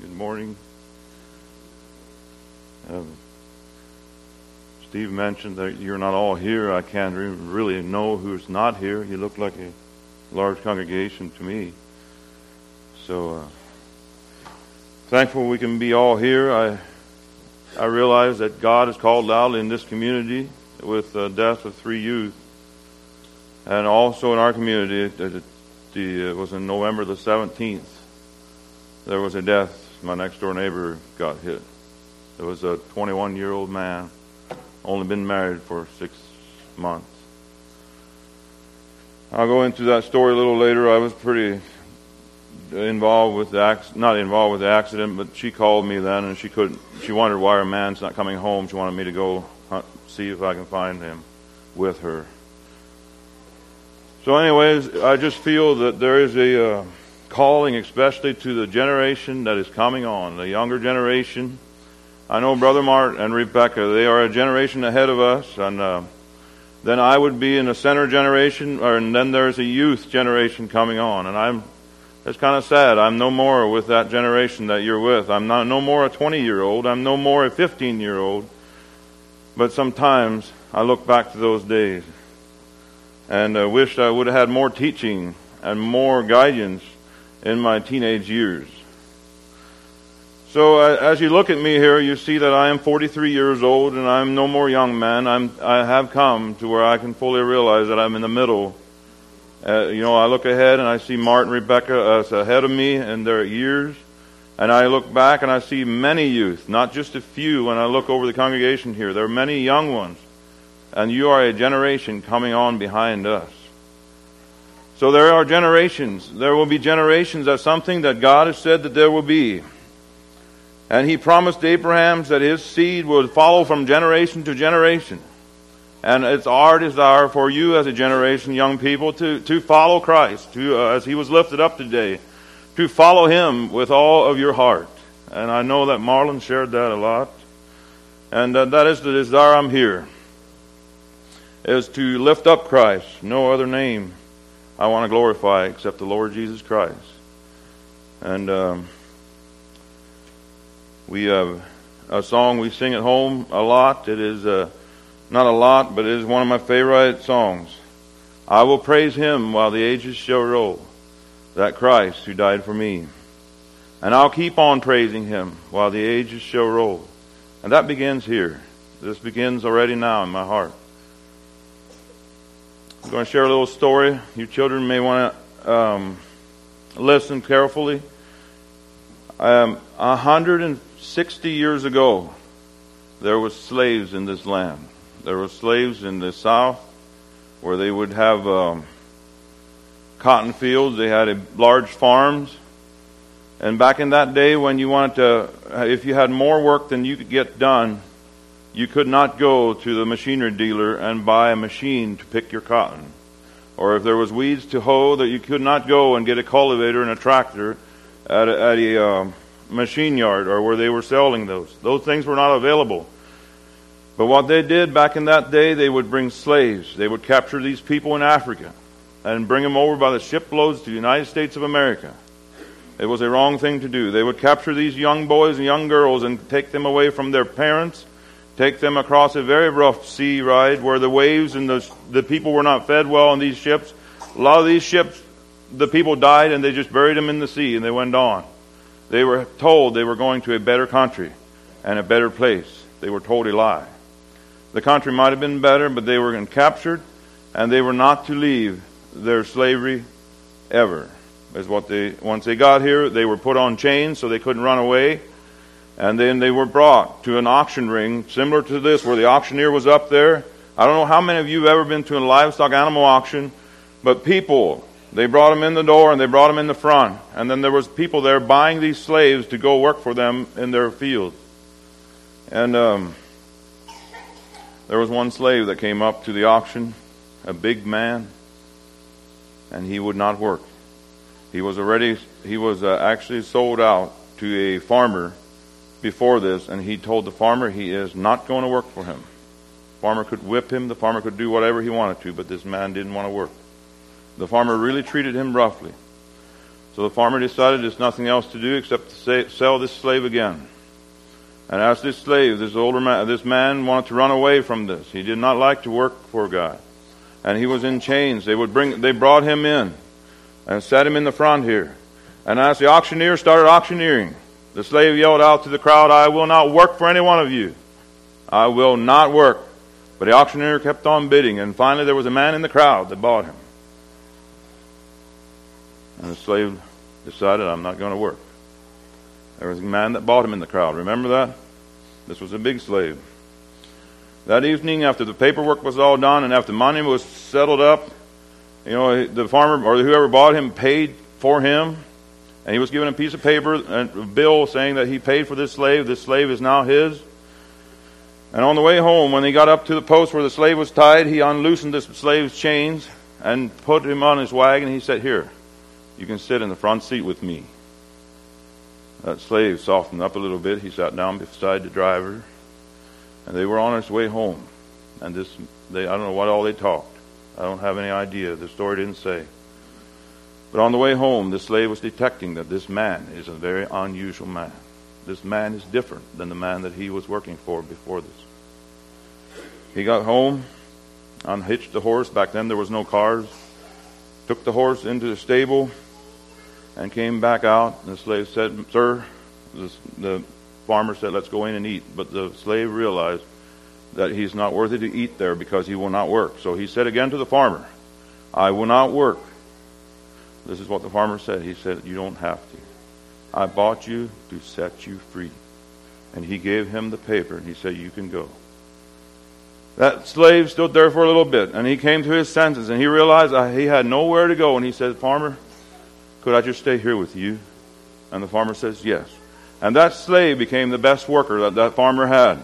Good morning. Steve mentioned that you're not all here. I can't really know who's not here. You look like a large congregation to me. So thankful we can be all here. I realize that God has called loudly in this community with the death of 3 youth. And also in our community, it was in November the 17th, there was a death. My next door neighbor got hit. It was a 21-year-old man, only been married for 6 months. I'll go into that story a little later. I was pretty involved with not involved with the accident, but she called me then, and she wondered why her man's not coming home. She wanted me to go see if I can find him with her. So anyways, I just feel that there is a calling, especially to the generation that is coming on, the younger generation. I know Brother Mart and Rebecca, they are a generation ahead of us, and then I would be in the center generation, and then there's a youth generation coming on, and it's kind of sad. I'm no more with that generation that you're with. I'm no more a 20-year-old. I'm no more a 15-year-old. But sometimes I look back to those days and I wished I would have had more teaching and more guidance in my teenage years. So as you look at me here, you see that I am 43 years old and I'm no more young man. I have come to where I can fully realize that I'm in the middle. I look ahead and I see Martin and Rebecca ahead of me in their years. And I look back and I see many youth, not just a few. When I look over the congregation here, there are many young ones. And you are a generation coming on behind us. So there are generations. There will be generations. That's something that God has said that there will be. And He promised Abraham that his seed would follow from generation to generation. And it's our desire for you as a generation, young people, to follow Christ, as He was lifted up today, to follow Him with all of your heart. And I know that Marlon shared that a lot. And that is the desire I'm here, is to lift up Christ. No other name I want to glorify except the Lord Jesus Christ. And we have a song we sing at home a lot. It is not a lot, but it is one of my favorite songs. I will praise Him while the ages shall roll, that Christ who died for me. And I'll keep on praising Him while the ages shall roll. And that begins here. This begins already now in my heart. I'm going to share a little story. You children may want to listen carefully. 160 years ago, there were slaves in this land. There were slaves in the South where they would have cotton fields. They had large farms. And back in that day, when you wanted to, if you had more work than you could get done, you could not go to the machinery dealer and buy a machine to pick your cotton. Or if there was weeds to hoe, that you could not go and get a cultivator and a tractor at a machine yard or where they were selling those. Those things were not available. But what they did back in that day, they would bring slaves. They would capture these people in Africa and bring them over by the shiploads to the United States of America. It was a wrong thing to do. They would capture these young boys and young girls and take them away from their parents, take them across a very rough sea ride where the waves and the people were not fed well on these ships. A lot of these ships, the people died and they just buried them in the sea and they went on. They were told they were going to a better country and a better place. They were told a lie. The country might have been better, but they were captured and they were not to leave their slavery ever. Once they got here, they were put on chains so they couldn't run away. And then they were brought to an auction ring similar to this, where the auctioneer was up there. I don't know how many of you have ever been to a livestock animal auction, but people, they brought them in the door and they brought them in the front. And then there was people there buying these slaves to go work for them in their fields. And there was one slave that came up to the auction, a big man, and he would not work. He was actually sold out to a farmer before this, and he told the farmer he is not going to work for him. The farmer could whip him, the farmer could do whatever he wanted to, but this man didn't want to work. The farmer really treated him roughly. So the farmer decided there's nothing else to do except to sell this slave again. And as this slave, this man wanted to run away from this. He did not like to work for God. And he was in chains. They brought him in and set him in the front here. And as the auctioneer started auctioneering, the slave yelled out to the crowd, "I will not work for any one of you. I will not work." But the auctioneer kept on bidding, and finally there was a man in the crowd that bought him. And the slave decided, "I'm not going to work." There was a man that bought him in the crowd. Remember that? This was a big slave. That evening, after the paperwork was all done and after money was settled up, the farmer or whoever bought him paid for him, and he was given a piece of paper and a bill saying that he paid for this slave. This slave is now his. And on the way home, when he got up to the post where the slave was tied, he unloosened this slave's chains and put him on his wagon. He said, "Here, you can sit in the front seat with me." That slave softened up a little bit. He sat down beside the driver, and they were on his way home. And I don't know what all they talked. I don't have any idea. The story didn't say. But on the way home, the slave was detecting that this man is a very unusual man. This man is different than the man that he was working for before this. He got home, unhitched the horse. Back then there was no cars. Took the horse into the stable and came back out. And the slave said, "Sir," the farmer said, "let's go in and eat." But the slave realized that he's not worthy to eat there because he will not work. So he said again to the farmer, "I will not work." This is what the farmer said. He said, "You don't have to. I bought you to set you free." And he gave him the paper and he said, "You can go." That slave stood there for a little bit, and he came to his senses, and he realized he had nowhere to go. And he said, "Farmer, could I just stay here with you?" And the farmer says, "Yes." And that slave became the best worker that farmer had.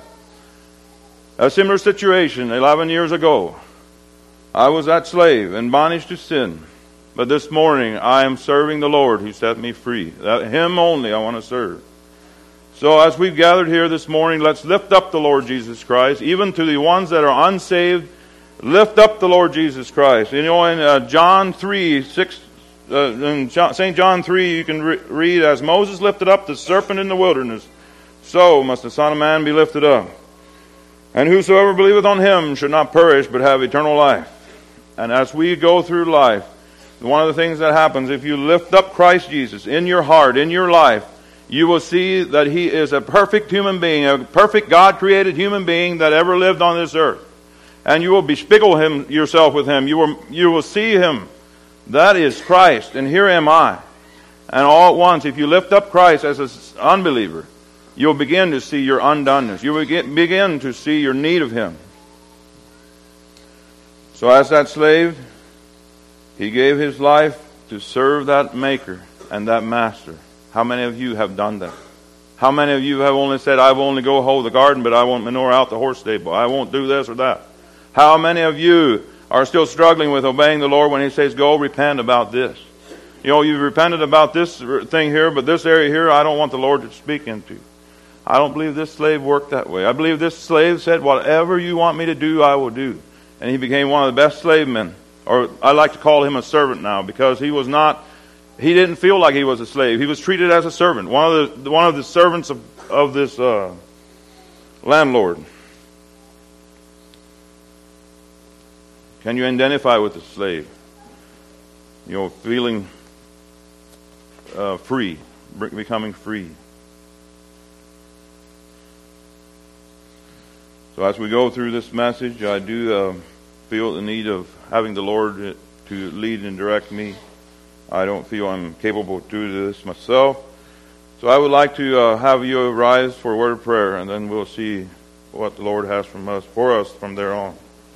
A similar situation 11 years ago. I was that slave in bondage to sin. But this morning I am serving the Lord who set me free. Him only I want to serve. So as we've gathered here this morning, let's lift up the Lord Jesus Christ. Even to the ones that are unsaved, lift up the Lord Jesus Christ. In John 3, 6, in St. John 3, you can read, "As Moses lifted up the serpent in the wilderness, so must the Son of Man be lifted up. And whosoever believeth on him should not perish, but have eternal life." And as we go through life, one of the things that happens, if you lift up Christ Jesus in your heart, in your life, you will see that He is a perfect human being, a perfect God-created human being that ever lived on this earth. And you will bespiegel yourself with Him. You will see Him. That is Christ, and here am I. And all at once, if you lift up Christ as an unbeliever, you'll begin to see your undoneness. You will begin to see your need of Him. So as that slave, he gave his life to serve that Maker and that Master. How many of you have done that? How many of you have only said, "I will only go hoe the garden, but I won't manure out the horse stable. I won't do this or that"? How many of you are still struggling with obeying the Lord when He says, "Go repent about this"? You've repented about this thing here, but this area here, I don't want the Lord to speak into. I don't believe this slave worked that way. I believe this slave said, "Whatever you want me to do, I will do." And he became one of the best slave men. Or I like to call him a servant now, because he didn't feel like he was a slave. He was treated as a servant. One of the servants of this landlord. Can you identify with the slave? Feeling free, becoming free. So as we go through this message, I do feel the need of having the Lord to lead and direct me. I don't feel I'm capable to do this myself. So I would like to have you rise for a word of prayer, and then we'll see what the Lord has for us from there on.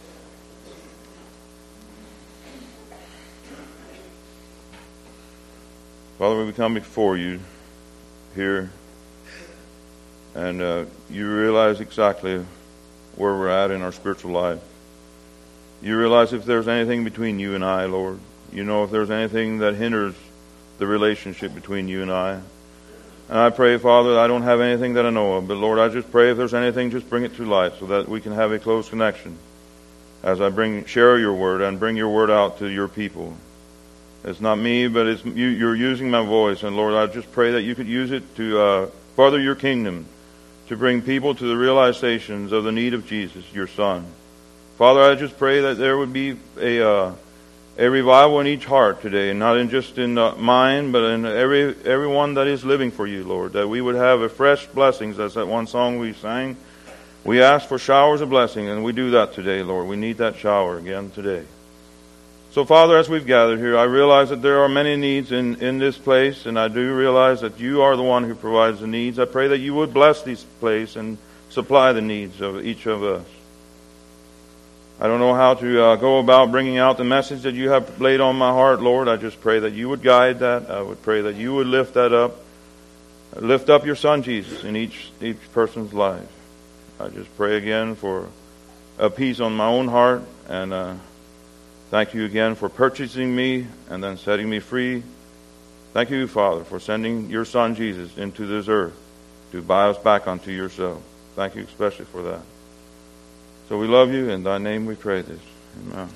Father, we come before you here, and you realize exactly where we're at in our spiritual life. You realize if there's anything between you and I, Lord. You know if there's anything that hinders the relationship between you and I. And I pray, Father, I don't have anything that I know of, but Lord, I just pray if there's anything, just bring it to light so that we can have a close connection as I share your word and bring your word out to your people. It's not me, but it's you. You're using my voice, and Lord, I just pray that you could use it to further your kingdom, to bring people to the realizations of the need of Jesus, your Son. Father, I just pray that there would be a revival in each heart today, and not in just in mine, but in everyone that is living for you, Lord. That we would have a fresh blessings, as that one song we sang. We ask for showers of blessing, and we do that today, Lord. We need that shower again today. So, Father, as we've gathered here, I realize that there are many needs in this place, and I do realize that you are the one who provides the needs. I pray that you would bless this place and supply the needs of each of us. I don't know how to go about bringing out the message that you have laid on my heart, Lord. I just pray that you would guide that. I would pray that you would lift that up. Lift up your Son, Jesus, in each person's life. I just pray again for a peace on my own heart, and thank you again for purchasing me and then setting me free. Thank you, Father, for sending your Son, Jesus, into this earth to buy us back unto yourself. Thank you especially for that. So we love you. In thy name we pray this. Amen.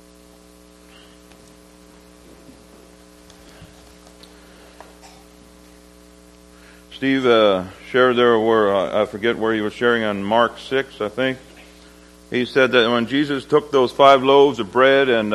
Steve shared there where, I forget where he was sharing on Mark 6, I think. He said that when Jesus took those 5 loaves of bread and,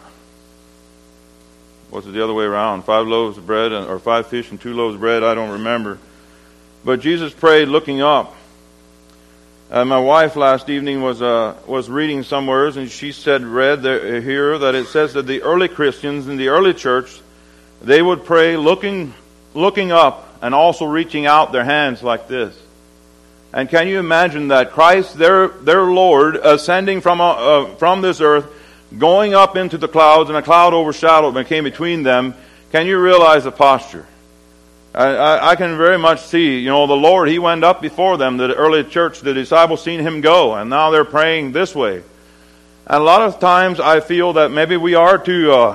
was it the other way around? 5 loaves of bread or 5 fish and 2 loaves of bread, I don't remember. But Jesus prayed looking up. My wife last evening was reading somewhere, and she read here that it says that the early Christians in the early church, they would pray looking up and also reaching out their hands like this. And can you imagine that Christ, their Lord, ascending from this earth, going up into the clouds, and a cloud overshadowed and came between them? Can you realize the posture? I can very much see, the Lord, He went up before them, the early church, the disciples seen Him go, and now they're praying this way. And a lot of times I feel that maybe we are too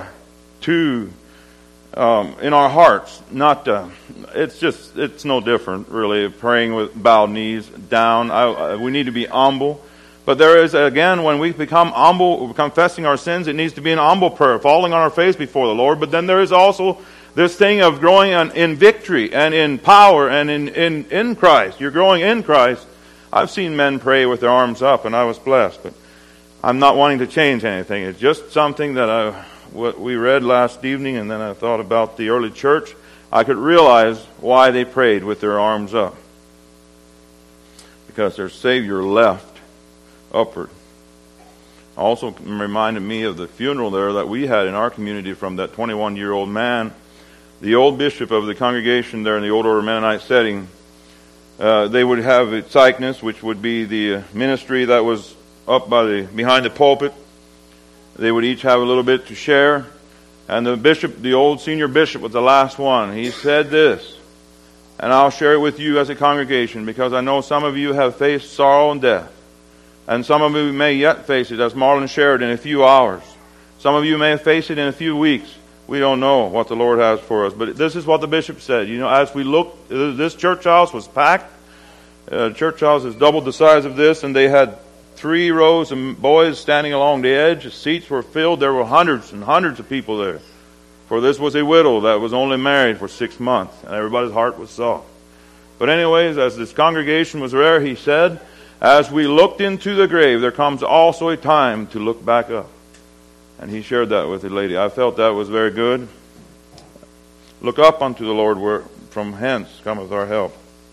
in our hearts, it's no different, really, praying with bowed knees down. We need to be humble. But there is, again, when we become humble, confessing our sins, it needs to be an humble prayer, falling on our face before the Lord. But then there is also this thing of growing in victory and in power and in Christ. You're growing in Christ. I've seen men pray with their arms up, and I was blessed. But I'm not wanting to change anything. It's just something that what we read last evening, and then I thought about the early church. I could realize why they prayed with their arms up. Because their Savior left upward. Also reminded me of the funeral there that we had in our community from that 21-year-old man. The old bishop of the congregation there in the Old Order Mennonite setting, they would have a Zeugnis, which would be the ministry that was up behind the pulpit. They would each have a little bit to share. And the bishop, the old senior bishop, was the last one. He said this, and I'll share it with you as a congregation, because I know some of you have faced sorrow and death. And some of you may yet face it, as Marlon shared, in a few hours. Some of you may face it in a few weeks. We don't know what the Lord has for us. But this is what the bishop said. As we look, this church house was packed. Church house is double the size of this, and they had 3 rows of boys standing along the edge. The seats were filled. There were hundreds and hundreds of people there. For this was a widow that was only married for 6 months, and everybody's heart was soft. But anyways, as this congregation was there, he said, as we looked into the grave, there comes also a time to look back up. And he shared that with the lady. I felt that was very good. Look up unto the Lord, where from hence cometh our help.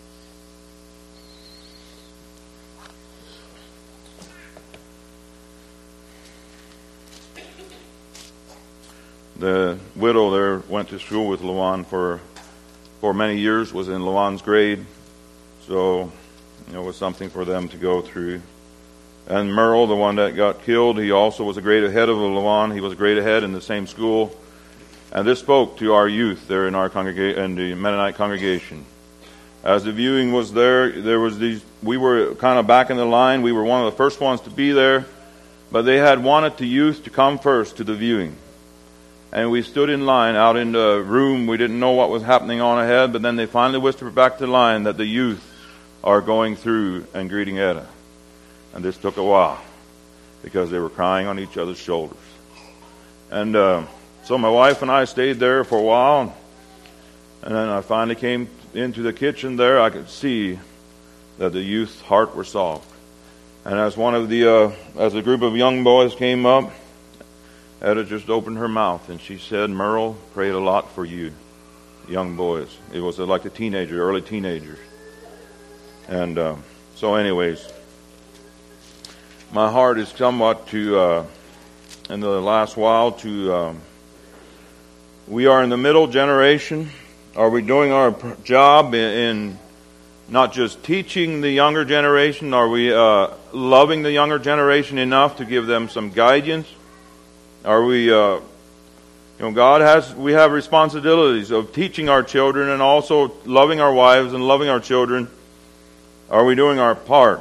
The widow there went to school with Luan for many years, was in Luan's grade. So it was something for them to go through. And Merle, the one that got killed, he also was a grade ahead of Luan. He was a grade ahead in the same school. And this spoke to our youth there in our congregation, in the Mennonite congregation. As the viewing was there was we were kind of back in the line. We were one of the first ones to be there. But they had wanted the youth to come first to the viewing. And we stood in line out in the room. We didn't know what was happening on ahead, but then they finally whispered back to the line that the youth are going through and greeting Etta. And this took a while because they were crying on each other's shoulders. And So my wife and I stayed there for a while, and then I finally came into the kitchen there. I could see that the youth's heart were soft. And as as a group of young boys came up, Etta just opened her mouth and she said, "Merle prayed a lot for you, young boys." It was like the early teenagers. And so anyways, my heart is somewhat in the last while we are in the middle generation. Are we doing our job in not just teaching the younger generation? Are we loving the younger generation enough to give them some guidance? Are we, we have responsibilities of teaching our children and also loving our wives and loving our children. Are we doing our part?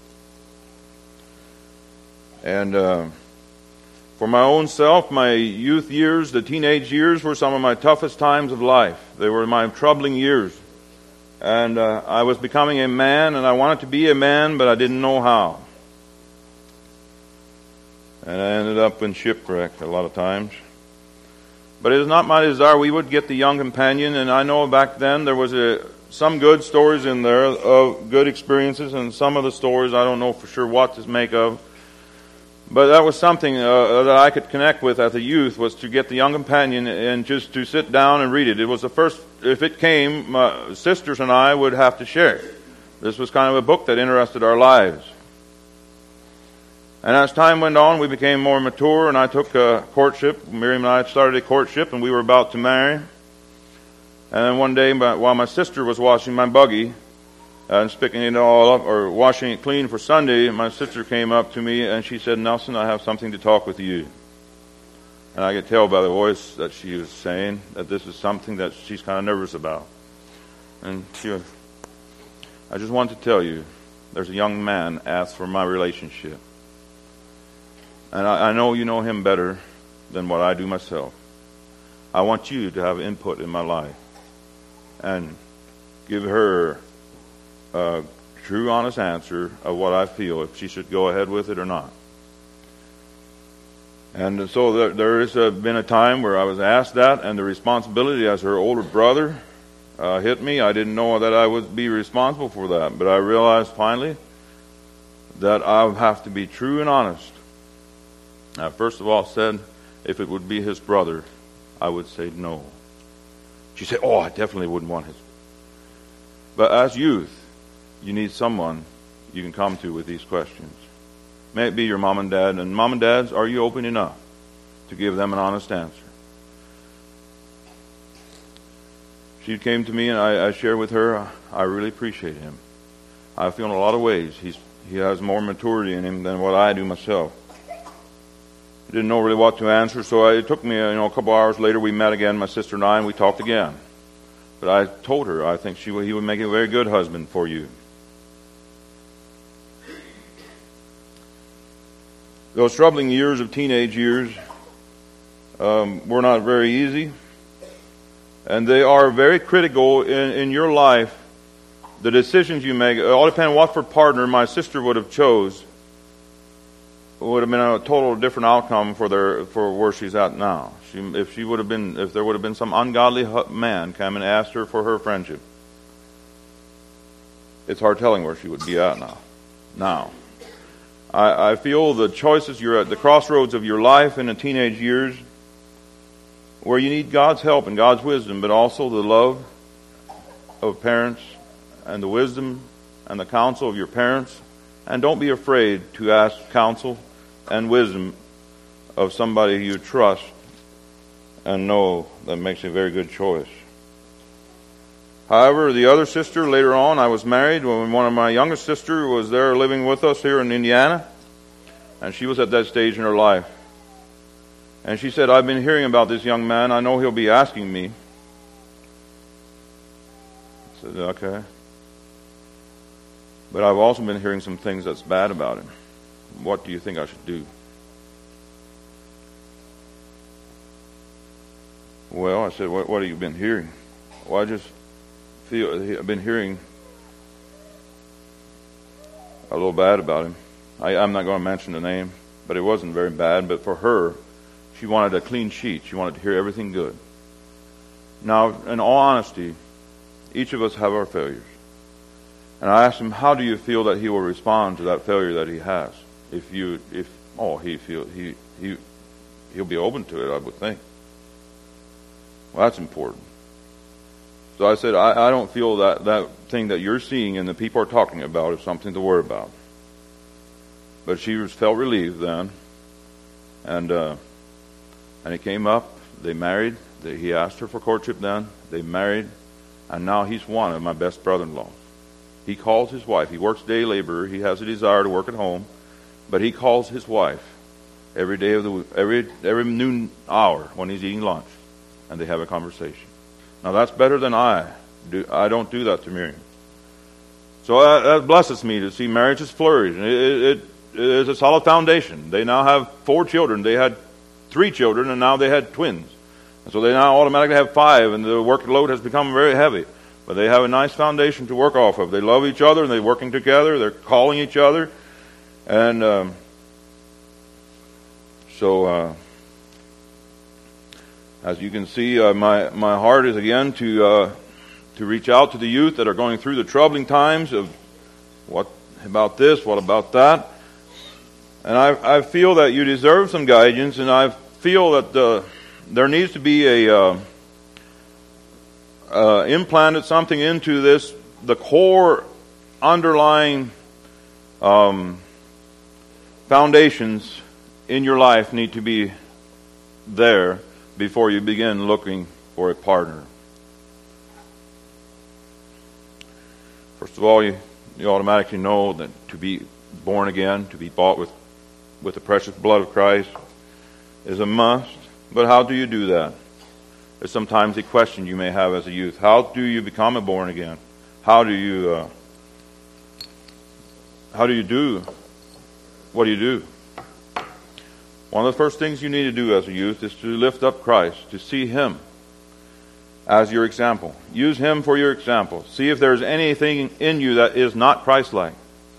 And for my own self, my youth years, the teenage years, were some of my toughest times of life. They were my troubling years. And I was becoming a man, and I wanted to be a man, but I didn't know how. And I ended up in shipwreck a lot of times. But it is not my desire we would get the young companion, and I know back then there was some good stories in there of good experiences, and some of the stories I don't know for sure what to make of. But that was something that I could connect with as a youth, was to get the young companion and just to sit down and read it. It was the first, if it came, my sisters and I would have to share it. This was kind of a book that interested our lives. And as time went on, we became more mature, and I took a courtship. Miriam and I started a courtship, and we were about to marry. And then one day, while my sister was washing my buggy, and sticking it all up, or washing it clean for Sunday, my sister came up to me and she said, "Nelson, I have something to talk with you." And I could tell by the voice that she was saying that this is something that she's kind of nervous about. And I just want to tell you, there's a young man asked for my relationship. And I know you know him better than what I do myself. I want you to have input in my life and give her a true, honest answer of what I feel, if she should go ahead with it or not. And so there has been a time where I was asked that, and the responsibility as her older brother hit me. I didn't know that I would be responsible for that, but I realized finally that I would have to be true and honest. I first of all said, if it would be his brother, I would say no. She said, "Oh, I definitely wouldn't want his." But as youth, you need someone you can come to with these questions. May it be your mom and dad. And mom and dads, are you open enough to give them an honest answer? She came to me and I shared with her, I really appreciate him. I feel in a lot of ways he has more maturity in him than what I do myself. I didn't know really what to answer, so it took me a couple hours later. We met again, my sister and I, and we talked again. But I told her I think he would make a very good husband for you. Those troubling years of teenage years were not very easy, and they are very critical in your life. The decisions you make, all depending on what for partner my sister would have chose, would have been a total different outcome for where she's at now. If there would have been some ungodly man come and asked her for her friendship, it's hard telling where she would be at now. I feel the choices, you're at the crossroads of your life in the teenage years, where you need God's help and God's wisdom, but also the love of parents and the wisdom and the counsel of your parents. And don't be afraid to ask counsel and wisdom of somebody you trust and know that makes a very good choice. However, the other sister, later on, I was married when one of my youngest sister was there living with us here in Indiana, and she was at that stage in her life. And she said, "I've been hearing about this young man. I know he'll be asking me." I said, "Okay. But I've also been hearing some things that's bad about him. What do you think I should do?" Well, I said, what have you been hearing? Well, I just feel I've been hearing a little bad about him. I'm not going to mention the name, but it wasn't very bad. But for her, She wanted a clean sheet. She wanted to hear everything good. Now, in all honesty, each of us have our failures. And I asked him, how do you feel that he will respond to that failure that he has? He'll be open to it, I would think. Well, that's important. So I said, I don't feel that thing that you're seeing and the people are talking about is something to worry about. But she felt relieved then. And he came up, they married, he asked her for courtship then, they married, and now he's one of my best brother-in-laws. He calls his wife, he works day laborer, he has a desire to work at home, but he calls his wife every day of the week, every noon hour when he's eating lunch, and they have a conversation. Now that's better than I do. I don't do that to Miriam. So that blesses me to see marriages flourish. It is a solid foundation. They now have 4 children. They had 3 children, and now they had twins. And so they now automatically have 5, and the workload has become very heavy. But they have a nice foundation to work off of. They love each other, and they're working together. They're calling each other. And as you can see, my heart is again to reach out to the youth that are going through the troubling times of what about this, what about that. And I feel that you deserve some guidance, and I feel that there needs to be implanted something into this. The core underlying foundations in your life need to be there before you begin looking for a partner. First of all, you automatically know that to be born again, to be bought with the precious blood of Christ is a must. But how do you do that? There's sometimes a question you may have as a youth. How do you become a born again? How do you do? What do you do? One of the first things you need to do as a youth is to lift up Christ, to see Him as your example. Use Him for your example. See if there's anything in you that is not Christ-like.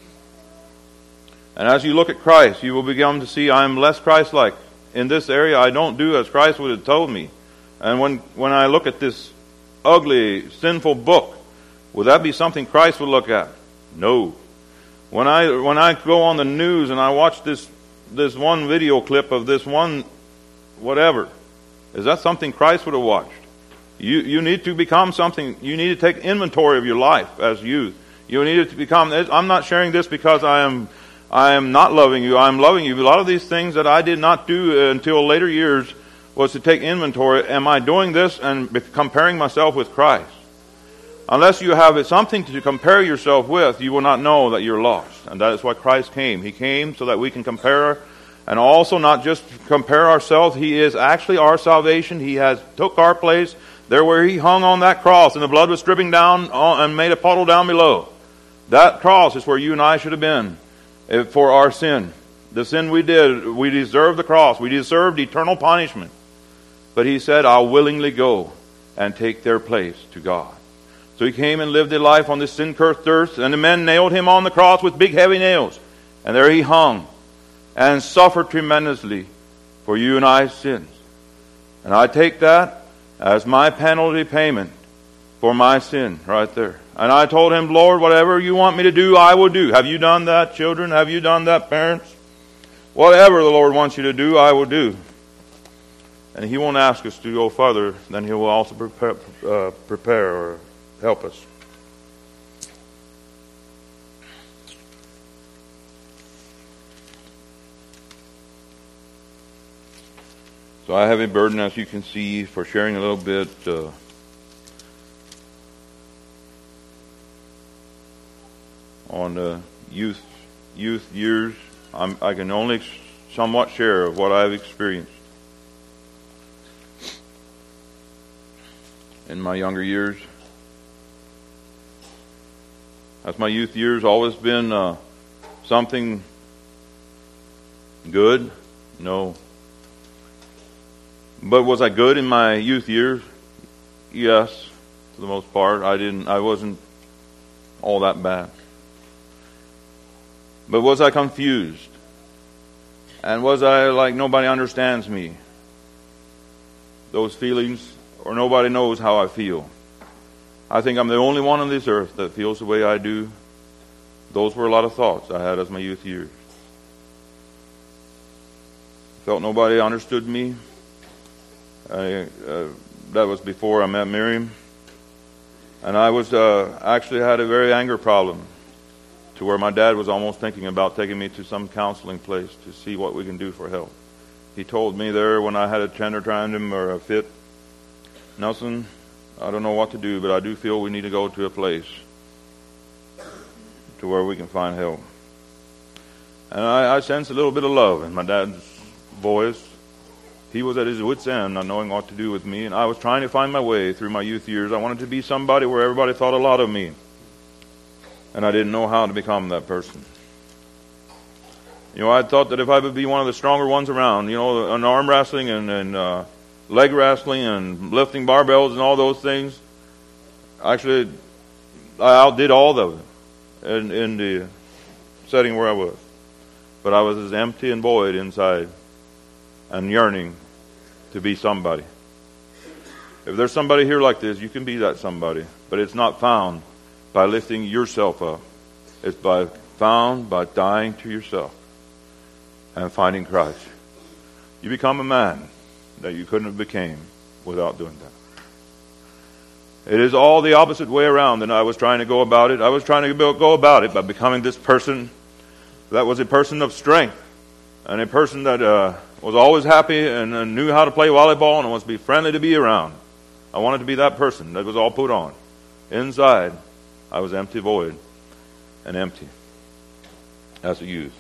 And as you look at Christ, you will begin to see, I am less Christ-like. In this area, I don't do as Christ would have told me. And when I look at this ugly, sinful book, would that be something Christ would look at? No. When I go on the news and I watch this one video clip of this one whatever, is that something Christ would have watched? You need to become something. You need to take inventory of your life as youth. You need to become. I'm not sharing this because I am not loving you. I'm loving you. A lot of these things that I did not do until later years was to take inventory. Am I doing this and comparing myself with Christ? Unless you have something to compare yourself with, you will not know that you're lost. And that is why Christ came. He came so that we can compare, and also not just compare ourselves. He is actually our salvation. He has took our place there where He hung on that cross, and the blood was dripping down and made a puddle down below. That cross is where you and I should have been for our sin. The sin we did, we deserved the cross. We deserved eternal punishment. But He said, I'll willingly go and take their place to God. So He came and lived a life on this sin-cursed earth, and the men nailed Him on the cross with big heavy nails. And there He hung and suffered tremendously for you and I's sins. And I take that as my penalty payment for my sin right there. And I told Him, Lord, whatever you want me to do, I will do. Have you done that, children? Have you done that, parents? Whatever the Lord wants you to do, I will do. And He won't ask us to go further, then He will also prepare or help us. So I have a burden, as you can see, for sharing a little bit on youth years. I can only somewhat share of what I've experienced in my younger years. Has my youth years always been something good? No. But was I good in my youth years? Yes, for the most part. I wasn't all that bad. But was I confused? And was I like, nobody understands me? those feelings, or nobody knows how I feel. I think I'm the only one on this earth that feels the way I do. Those were a lot of thoughts I had as my youth years. Felt nobody understood me. That was before I met Miriam. And I was actually had a very anger problem, to where my dad was almost thinking about taking me to some counseling place to see what we can do for help. He told me there when I had a tantrum or a fit, "Nelson, I don't know what to do, but I do feel we need to go to a place to where we can find help." And I sensed a little bit of love in my dad's voice. He was at his wit's end, not knowing what to do with me, and I was trying to find my way through my youth years. I wanted to be somebody where everybody thought a lot of me, and I didn't know how to become that person. I thought that if I would be one of the stronger ones around, in arm wrestling and leg wrestling and lifting barbells and all those things, actually, I outdid all of them in the setting where I was. But I was as empty and void inside and yearning to be somebody. If there's somebody here like this, you can be that somebody. But it's not found by lifting yourself up. It's found by dying to yourself and finding Christ. You become a man that you couldn't have became without doing that. It is all the opposite way around than I was trying to go about it. I was trying to go about it by becoming this person that was a person of strength and a person that was always happy and knew how to play volleyball and was be friendly to be around. I wanted to be that person that was all put on. Inside, I was empty, void, and empty as a youth.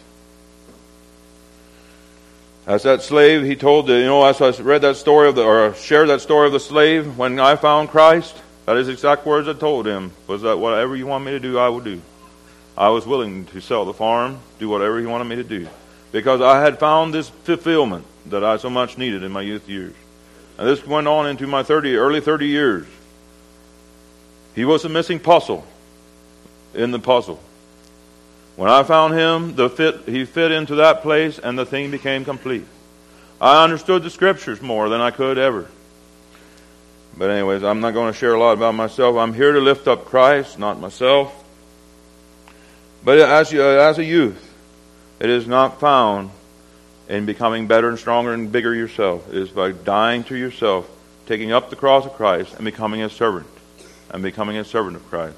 As that slave, he told, as I read that story or shared that story of the slave, when I found Christ, that is exact words I told him, was that whatever you want me to do, I will do. I was willing to sell the farm, do whatever he wanted me to do, because I had found this fulfillment that I so much needed in my youth years. And this went on into my early 30 years. He was the missing puzzle in the puzzle. When I found him, he fit into that place, and the thing became complete. I understood the Scriptures more than I could ever. But anyways, I'm not going to share a lot about myself. I'm here to lift up Christ, not myself. But as a youth, it is not found in becoming better and stronger and bigger yourself. It is by dying to yourself, taking up the cross of Christ, and becoming a servant. And becoming a servant of Christ.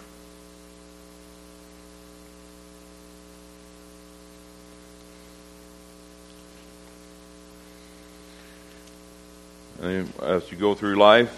And as you go through life,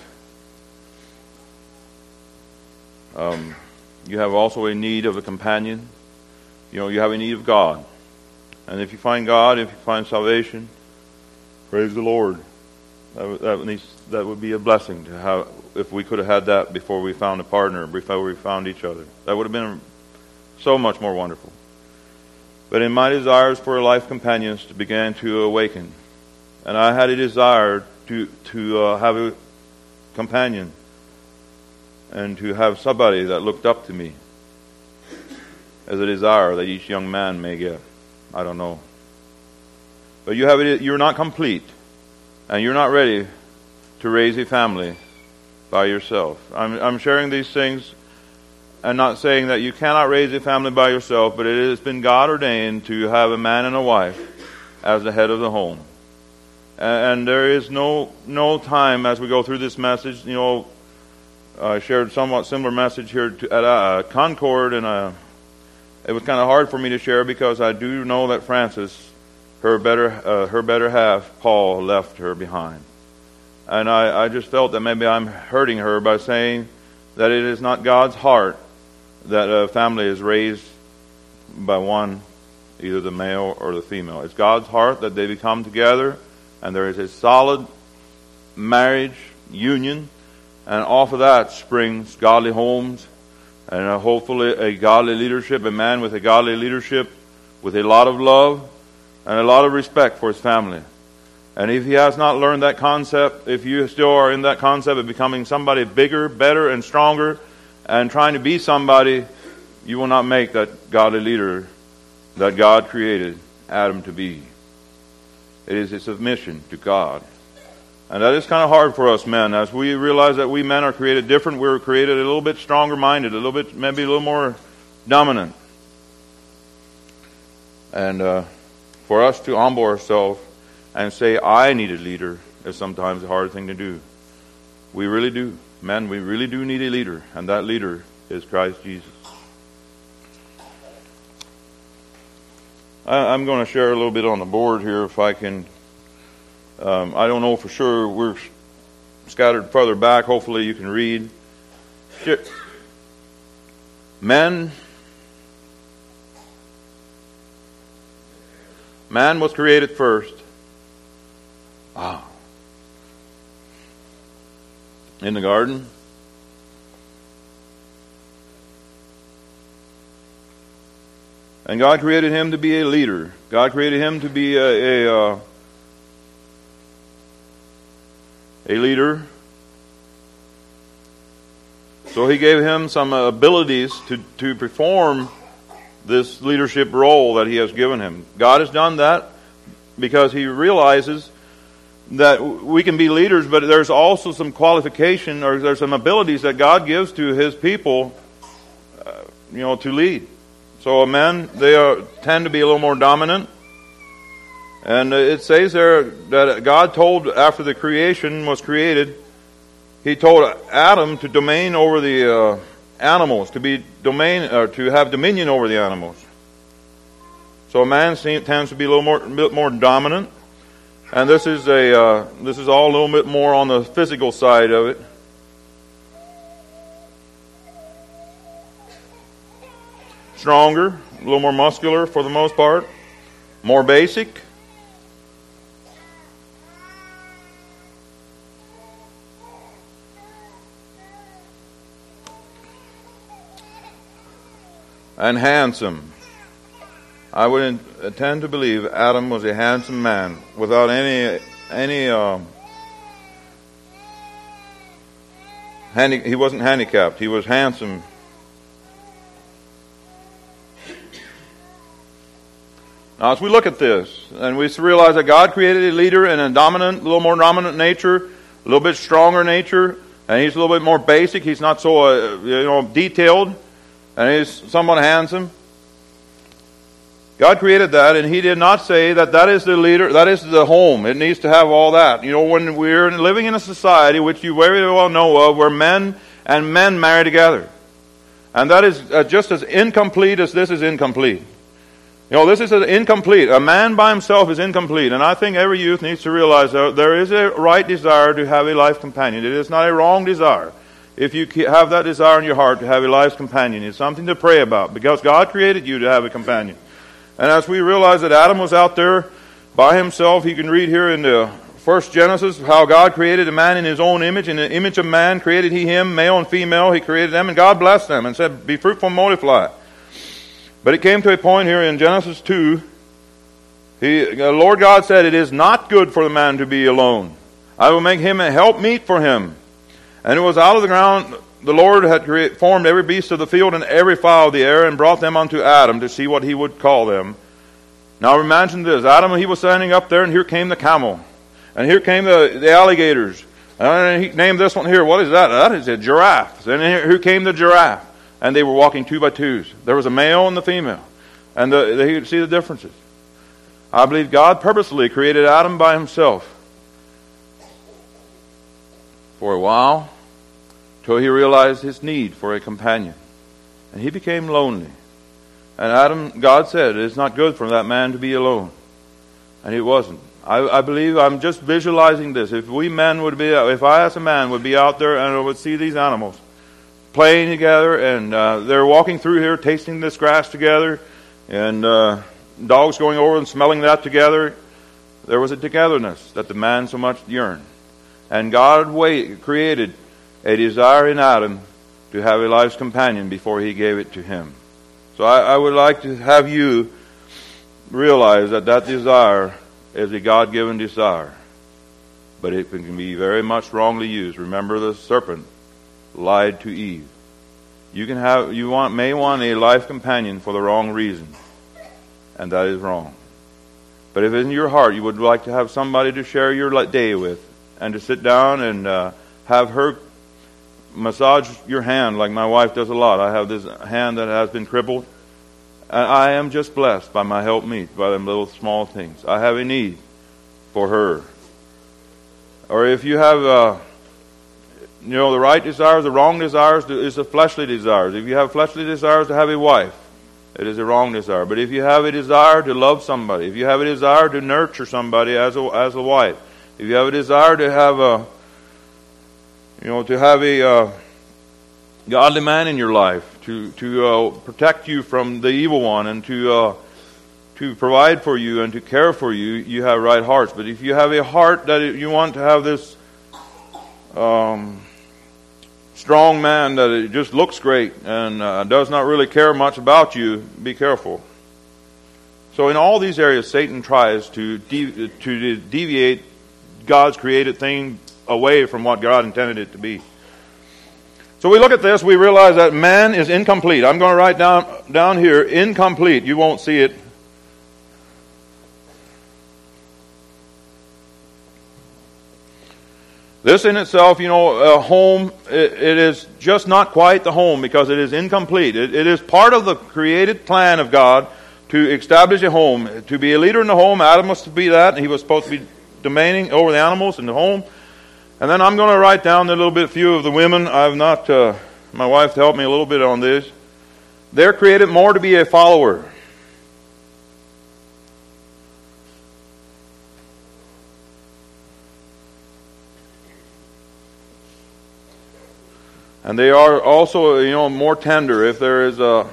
you have also a need of a companion. You have a need of God. And if you find God, if you find salvation, praise the Lord. That would be a blessing to have, if we could have had that before we found a partner, before we found each other. That would have been so much more wonderful. But in my desires for life companions began to awaken. And I had a desire to have a companion and to have somebody that looked up to me, as a desire that each young man may get. I don't know. But you're not complete, and you're not ready to raise a family by yourself. I'm sharing these things and not saying that you cannot raise a family by yourself, but it has been God ordained to have a man and a wife as the head of the home. And there is no time as we go through this message. I shared somewhat similar message here at Concord, and it was kind of hard for me to share because I do know that Frances, her better half, Paul, left her behind. And I just felt that maybe I'm hurting her by saying that it is not God's heart that a family is raised by one, either the male or the female. It's God's heart that they become together and there is a solid marriage union, and off of that springs godly homes and hopefully a godly leadership, a man with a godly leadership with a lot of love and a lot of respect for his family. And if he has not learned that concept, if you still are in that concept of becoming somebody bigger, better, and stronger, and trying to be somebody, you will not make that godly leader that God created Adam to be. It is a submission to God And that is kind of hard for us men. As we realize that we men are created different, we're created a little bit stronger minded, a little bit, maybe a little more dominant. And for us to humble ourselves and say, I need a leader, is sometimes a hard thing to do. We really do. Men, we really do need a leader. And that leader is Christ Jesus. I'm going to share a little bit on the board here if I can. I don't know for sure. We're scattered further back. Hopefully you can read. Man was created first. In the garden. And God created him to be a leader. God created him to be a leader. So he gave him some abilities to perform this leadership role that he has given him. God has done that because he realizes that we can be leaders, but there's also some qualification, or there's some abilities that God gives to his people, to lead. So men, they tend to be a little more dominant. And it says there that God told, after the creation was created, he told Adam to domain over the animals, to have dominion over the animals. So a man tends to be a bit more dominant, and this is all a little bit more on the physical side of it. Stronger, a little more muscular for the most part, more basic. And handsome. I would tend to believe Adam was a handsome man without he wasn't handicapped. He was handsome. Now, as we look at this, and we realize that God created a leader in a little more dominant nature, a little bit stronger nature, and he's a little bit more basic. He's not so detailed. And he's somewhat handsome. God created that, and he did not say that is the leader, that is the home. It needs to have all that. When we're living in a society, which you very well know of, where men and men marry together. And that is just as incomplete as this is incomplete. This is incomplete. A man by himself is incomplete. And I think every youth needs to realize that there is a right desire to have a life companion. It is not a wrong desire. If you have that desire in your heart to have a life's companion, it's something to pray about, because God created you to have a companion. And as we realize that Adam was out there by himself, you can read here in the first Genesis how God created a man in his own image. In the image of man created he him, male and female. He created them, and God blessed them and said, be fruitful and multiply. But it came to a point here in Genesis 2, the Lord God said, it is not good for the man to be alone. I will make him a helpmeet for him. And it was out of the ground, the Lord had formed every beast of the field and every fowl of the air, and brought them unto Adam to see what he would call them. Now imagine this. Adam, he was standing up there, and here came the camel. And here came the alligators. And he named this one here. What is that? That is a giraffe. And here came the giraffe. And they were walking 2 by 2s. There was a male and the female. And you could see the differences. I believe God purposely created Adam by himself for a while, till he realized his need for a companion. And he became lonely. And God said, it is not good for that man to be alone. And it wasn't. I believe, I'm just visualizing this. If I as a man would be out there and I would see these animals playing together, and they're walking through here tasting this grass together, and dogs going over and smelling that together, there was a togetherness that the man so much yearned. And God created a desire in Adam to have a life's companion before he gave it to him. So I would like to have you realize that desire is a God-given desire. But it can be very much wrongly used. Remember, the serpent lied to Eve. You may want a life companion for the wrong reason. And that is wrong. But if in your heart you would like to have somebody to share your day with, and to sit down and have her massage your hand like my wife does a lot. I have this hand that has been crippled. I am just blessed by my helpmeet, by them little small things. I have a need for her. Or if you have, the right desires, the wrong desires is the fleshly desires. If you have fleshly desires to have a wife, it is a wrong desire. But if you have a desire to love somebody, if you have a desire to nurture somebody as a wife, if you have a desire to have a godly man in your life to protect you from the evil one and to provide for you and to care for you, you have right hearts. But if you have a heart that you want to have this strong man that it just looks great and does not really care much about you, be careful. So in all these areas, Satan tries to deviate God's created thing away from what God intended it to be. So we look at this, we realize that man is incomplete. I'm going to write down here, incomplete. You won't see it. This in itself, a home, it is just not quite the home because it is incomplete. It is part of the created plan of God to establish a home. To be a leader in the home, Adam was to be that, and he was supposed to be domaining over the animals in the home. And then I'm going to write down a little bit few of the women. I've not, my wife helped me a little bit on this. They're created more to be a follower. And they are also, more tender. If there is a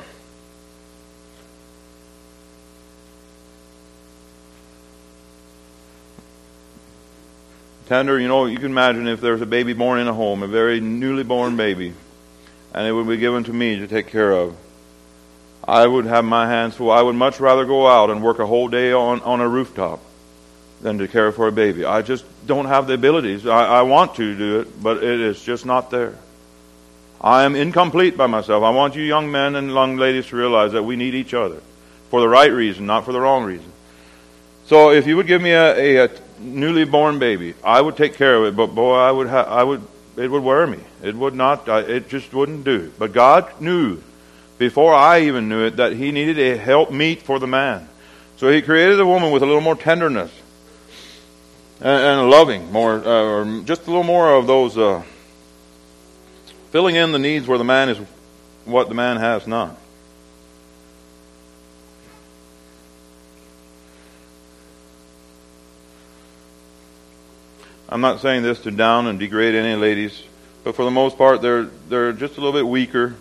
tender, you can imagine if there's a baby born in a home, a very newly born baby, and it would be given to me to take care of. I would have my hands full. I would much rather go out and work a whole day on a rooftop than to care for a baby. I just don't have the abilities. I want to do it, but it is just not there. I am incomplete by myself. I want you young men and young ladies to realize that we need each other for the right reason, not for the wrong reason. So if you would give me a newly born baby, I would take care of it. But boy, it would wear me. It would not. It just wouldn't do. But God knew before I even knew it that He needed a helpmeet for the man. So He created a woman with a little more tenderness and loving, more, or just a little more of those. Filling in the needs where the man is what the man has not. I'm not saying this to down and degrade any ladies, but for the most part, they're just a little bit weaker.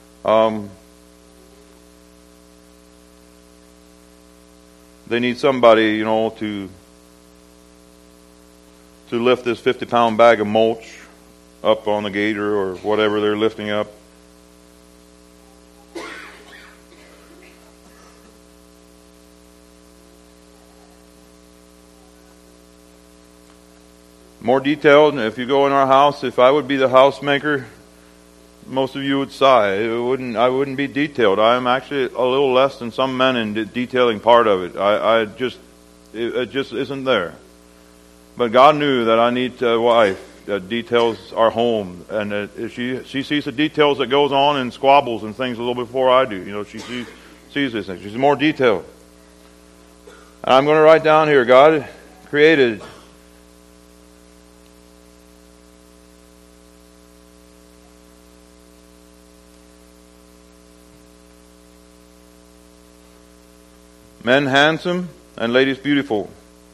They need somebody, to lift this 50-pound bag of mulch up on the gator or whatever they're lifting up. More detailed, if you go in our house, if I would be the housemaker, most of you would sigh. I wouldn't be detailed. I am actually a little less than some men in detailing part of it. It just isn't there. But God knew that I need a wife that details our home, and she sees the details that goes on in squabbles and things a little before I do. She sees these things. She's more detailed. And I'm going to write down here, God created men handsome and ladies beautiful.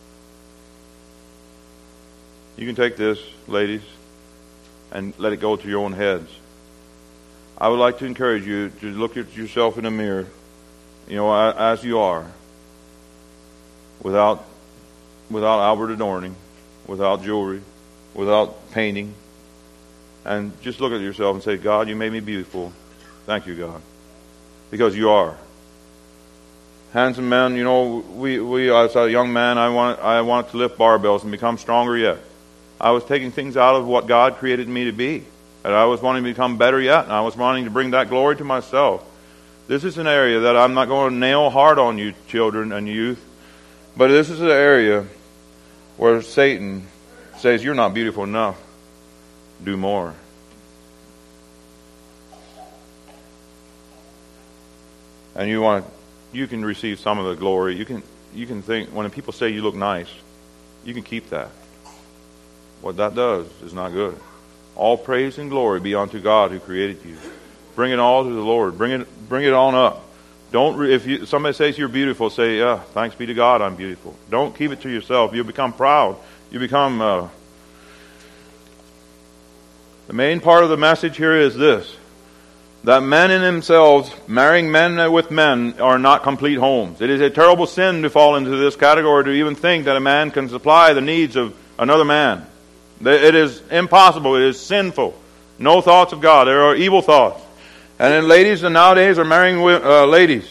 You can take this, ladies, and let it go to your own heads. I would like to encourage you to look at yourself in the mirror, as you are, without outward adorning, without jewelry, without painting, and just look at yourself and say, God, you made me beautiful. Thank you, God, because you are. Handsome men, we as a young man, I wanted to lift barbells and become stronger yet. I was taking things out of what God created me to be. And I was wanting to become better yet. And I was wanting to bring that glory to myself. This is an area that I'm not going to nail hard on you, children and youth. But this is an area where Satan says, you're not beautiful enough, do more. And you can receive some of the glory. You can think, when people say you look nice, you can keep that. What that does is not good. All praise and glory be unto God who created you. Bring it all to the Lord. Bring it on up. If somebody says you're beautiful, say, yeah, thanks be to God, I'm beautiful. Don't keep it to yourself. You'll become proud. You become. The main part of the message here is this: that men in themselves, marrying men with men, are not complete homes. It is a terrible sin to fall into this category, to even think that a man can supply the needs of another man. It is impossible. It is sinful. No thoughts of God. There are evil thoughts. And then ladies nowadays are marrying ladies.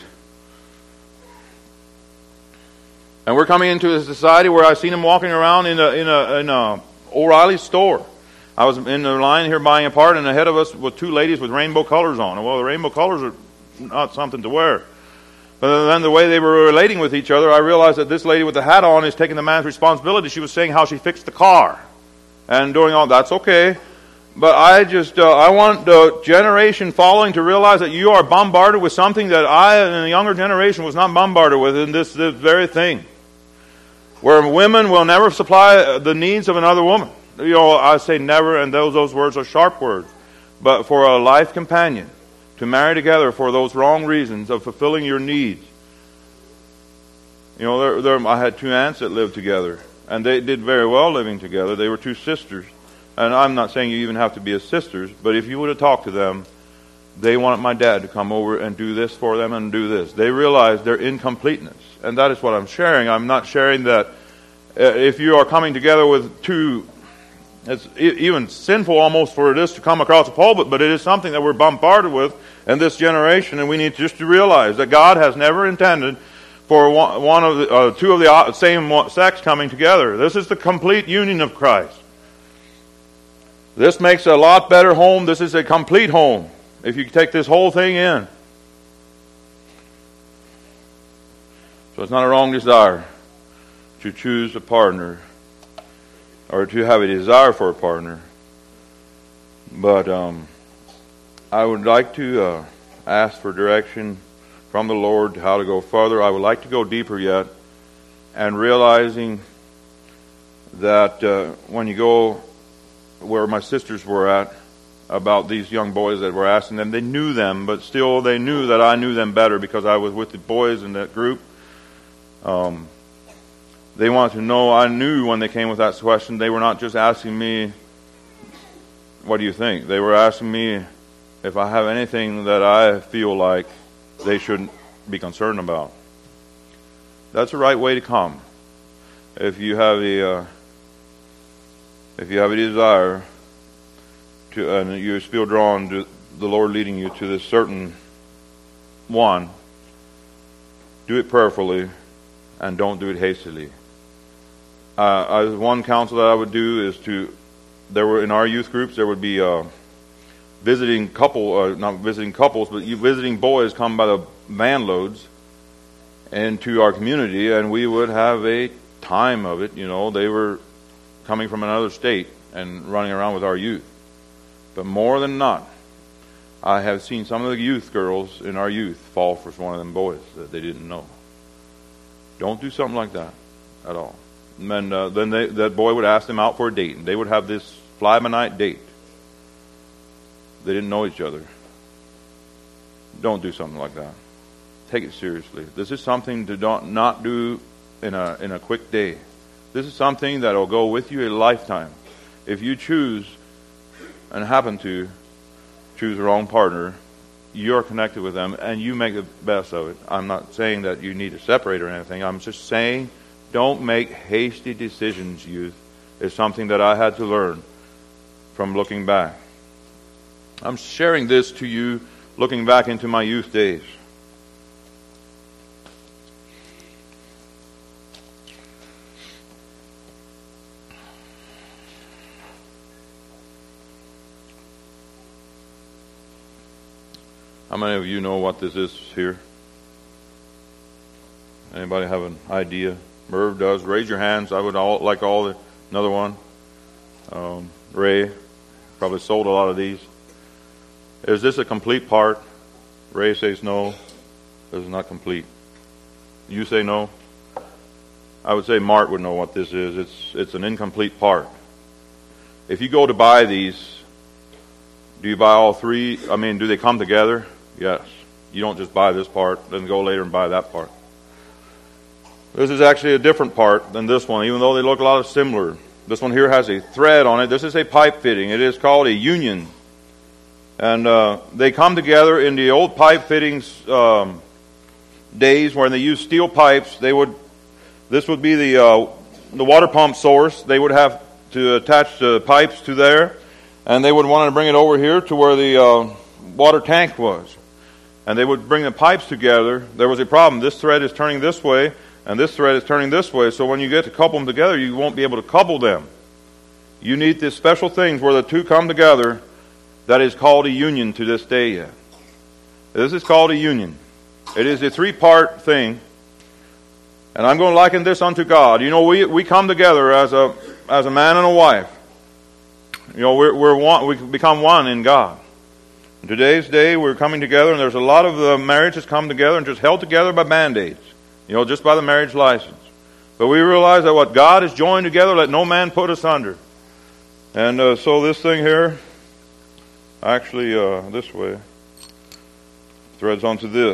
And we're coming into a society where I've seen them walking around in a O'Reilly's store. I was in the line here buying a part, and ahead of us were two ladies with rainbow colors on. Well, the rainbow colors are not something to wear. But then the way they were relating with each other, I realized that this lady with the hat on is taking the man's responsibility. She was saying how she fixed the car. And doing all that's okay. But I want the generation following to realize that you are bombarded with something that I and the younger generation was not bombarded with in this very thing. Where women will never supply the needs of another woman. You know, I say never, and those words are sharp words. But for a life companion, to marry together for those wrong reasons of fulfilling your needs. You know, I had two aunts that lived together, and they did very well living together. They were two sisters. And I'm not saying you even have to be as sisters, but if you would have talked to them, they wanted my dad to come over and do this for them and do this. They realized their incompleteness. And that is what I'm sharing. I'm not sharing that if you are coming together with two, it's even sinful almost for this to come across the pulpit, but it is something that we're bombarded with in this generation, and we need just to realize that God has never intended for two of the same sex coming together. This is the complete union of Christ. This makes a lot better home. This is a complete home if you take this whole thing in. So it's not a wrong desire to choose a partner or to have a desire for a partner. But I would like to ask for direction from the Lord how to go further. I would like to go deeper yet, and realizing that when you go where my sisters were at, about these young boys that were asking them, they knew them, but still they knew that I knew them better because I was with the boys in that group. They wanted to know, I knew when they came with that question, they were not just asking me, what do you think? They were asking me if I have anything that I feel like they shouldn't be concerned about. That's the right way to come. If you have a desire to, and you feel drawn to the Lord leading you to this certain one, do it prayerfully and don't do it hastily. One counsel that I would do is in our youth groups, there would be visiting not visiting couples, but visiting boys come by the van loads into our community, and we would have a time of it. You know, they were coming from another state and running around with our youth. But more than not, I have seen some of the youth girls in our youth fall for one of them boys that they didn't know. Don't do something like that at all. And then that boy would ask them out for a date, and they would have this fly-by-night date. They didn't know each other. Don't do something like that. Take it seriously. This is something to not do in a quick day. This is something that will go with you a lifetime. If you choose and happen to choose the wrong partner, you're connected with them and you make the best of it. I'm not saying that you need to separate or anything. I'm just saying don't make hasty decisions, youth. It's something that I had to learn from looking back. I'm sharing this to you looking back into my youth days. How many of you know what this is here? Anybody have an idea? Merv does. Raise your hands. I would another one. Ray probably sold a lot of these. Is this a complete part? Ray says no. This is not complete. You say no? I would say Mart would know what this is. It's an incomplete part. If you go to buy these, do you buy all three? I mean, do they come together? Yes. You don't just buy this part, then go later and buy that part. This is actually a different part than this one, even though they look a lot similar. This one here has a thread on it. This is a pipe fitting. It is called a union. And they come together in the old pipe fittings days when they used steel pipes. This would be the water pump source. They would have to attach the pipes to there, and they would want to bring it over here to where the water tank was. And they would bring the pipes together. There was a problem. This thread is turning this way, and this thread is turning this way. So when you get to couple them together, you won't be able to couple them. You need these special things where the two come together. That is called a union to this day yet. This is called a union. It is a three-part thing. And I'm going to liken this unto God. You know, we come together as a man and a wife. You know, we're one. We become one in God. In today's day, we're coming together, and there's a lot of marriages come together and just held together by Band-Aids. You know, just by the marriage license. But we realize that what God has joined together, let no man put asunder. And so this thing here, actually this way, threads onto this.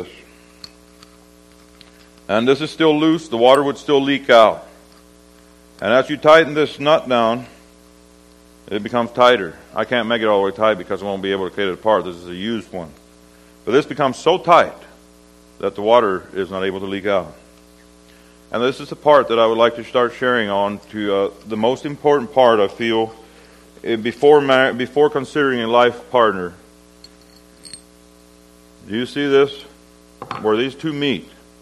And this is still loose. The water would still leak out. And as you tighten this nut down, it becomes tighter. I can't make it all the way tight because I won't be able to get it apart. This is a used one. But this becomes so tight that the water is not able to leak out. And this is the part that I would like to start sharing on to the most important part, I feel, before considering a life partner. Do you see this? Where these two meet,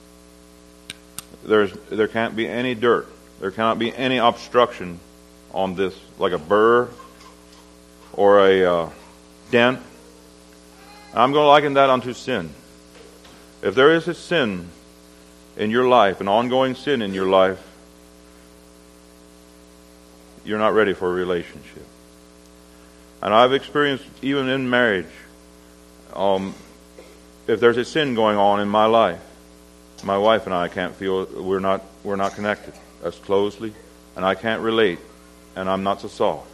there can't be any dirt. There cannot be any obstruction on this, like a burr or a dent. I'm going to liken that unto sin. If there is a sin in your life, an ongoing sin in your life, you're not ready for a relationship. And I've experienced, even in marriage, if there's a sin going on in my life, my wife and I can't feel we're not connected as closely, and I can't relate, and I'm not so soft.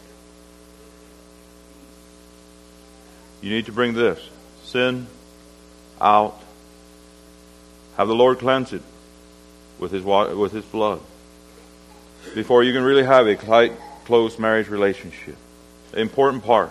You need to bring this sin out. Have the Lord cleanse it with His water, with His blood, before you can really have a tight, close marriage relationship. The important part.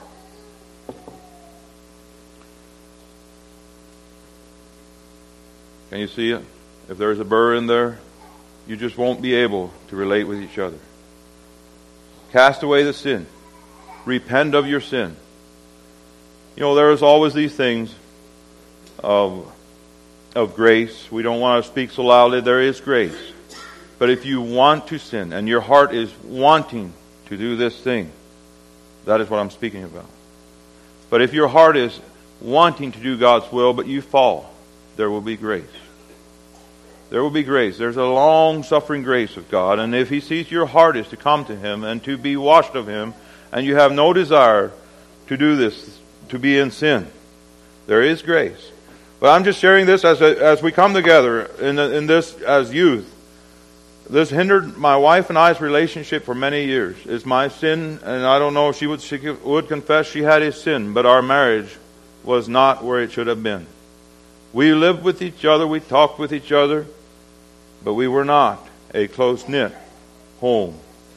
Can you see it? If there's a burr in there, you just won't be able to relate with each other. Cast away the sin. Repent of your sin. You know, there is always these things of grace. We don't want to speak so loudly. There is grace. But if you want to sin and your heart is wanting to do this thing, that is what I'm speaking about. But if your heart is wanting to do God's will, but you fall, there will be grace. There will be grace. There's a long-suffering grace of God. And if He sees your heart is to come to Him and to be washed of Him, and you have no desire to do this, to be in sin, there is grace. But I'm just sharing this as we come together in this as youth. This hindered my wife and I's relationship for many years. It's my sin, and I don't know if she would confess she had a sin, but our marriage was not where it should have been. We lived with each other, we talked with each other, but we were not a close-knit home.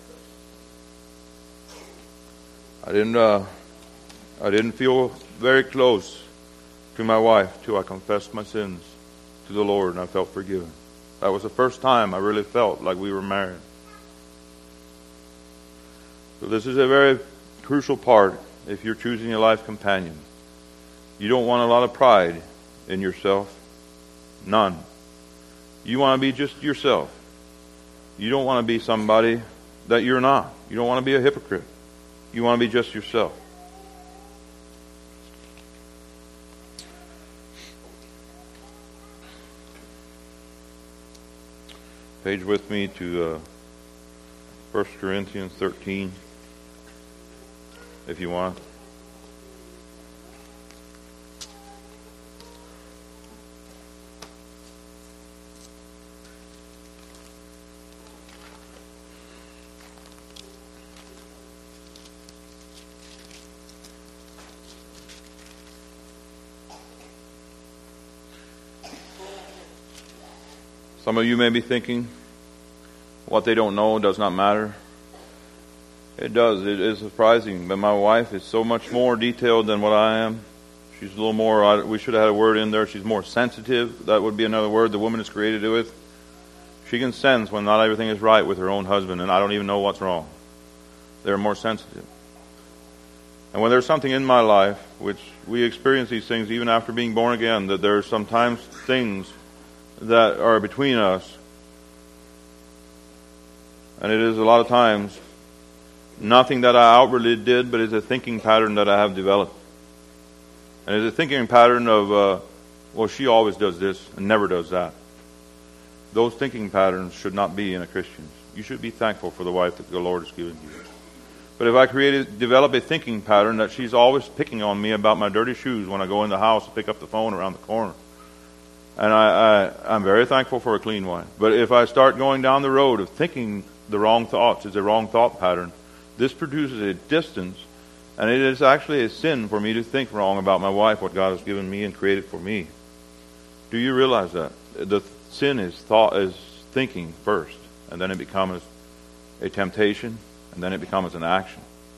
I didn't feel very close to my wife till I confessed my sins to the Lord and I felt forgiven. That was the first time I really felt like we were married. So this is a very crucial part if you're choosing a life companion. You don't want a lot of pride in yourself. None. You want to be just yourself. You don't want to be somebody that you're not. You don't want to be a hypocrite. You want to be just yourself. Page with me to 1 Corinthians 13. if you want. Some of you may be thinking, what they don't know does not matter. It does. It is surprising. But my wife is so much more detailed than what I am. She's a little more, we should have had a word in there, she's more sensitive. That would be another word the woman is created with. She can sense when not everything is right with her own husband, and I don't even know what's wrong. They're more sensitive. And when there's something in my life, which we experience these things even after being born again, that there are sometimes things that are between us, and it is a lot of times nothing that I outwardly did, but it's a thinking pattern that I have developed. And it's a thinking pattern of, well, she always does this and never does that. Those thinking patterns should not be in a Christian. You should be thankful for the wife that the Lord has given you. But if I develop a thinking pattern that she's always picking on me about my dirty shoes when I go in the house to pick up the phone around the corner, and I'm very thankful for a clean wife. But if I start going down the road of thinking the wrong thoughts, it's a wrong thought pattern, this produces a distance, and it is actually a sin for me to think wrong about my wife, what God has given me and created for me. Do you realize that? The sin is thinking first, and then it becomes a temptation, and then it becomes an action.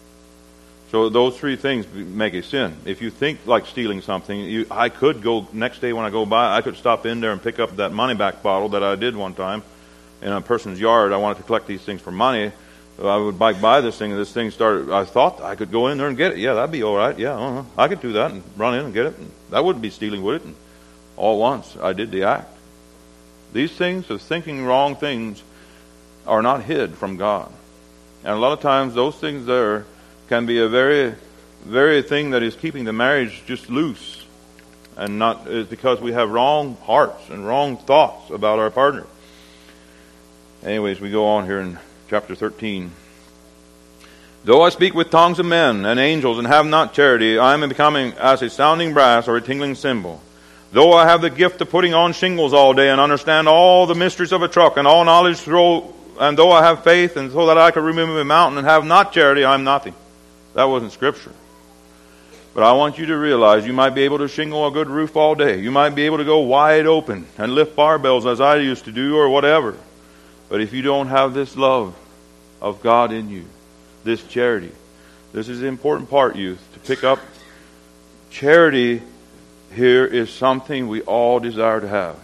So those three things make a sin. If you think like stealing something, I could go, next day when I go by, I could stop in there and pick up that money back bottle that I did one time in a person's yard. I wanted to collect these things for money. So I would bike by this thing, and this thing started, I thought I could go in there and get it. Yeah, that'd be all right. Yeah, I could do that and run in and get it. And that wouldn't be stealing, would it? And all at once, I did the act. These things of thinking wrong things are not hid from God. And a lot of times those things there can be a very, very thing that is keeping the marriage just loose, and not is because we have wrong hearts and wrong thoughts about our partner. Anyways, we go on here in chapter 13. Though I speak with tongues of men and angels and have not charity, I am becoming as a sounding brass or a tingling cymbal. Though I have the gift of putting on shingles all day and understand all the mysteries of a truck and all knowledge and though I have faith and so that I can remove a mountain and have not charity, I am nothing. That wasn't Scripture. But I want you to realize you might be able to shingle a good roof all day. You might be able to go wide open and lift barbells as I used to do or whatever. But if you don't have this love of God in you, this charity, this is the important part, youth, to pick up. Charity here is something we all desire to have,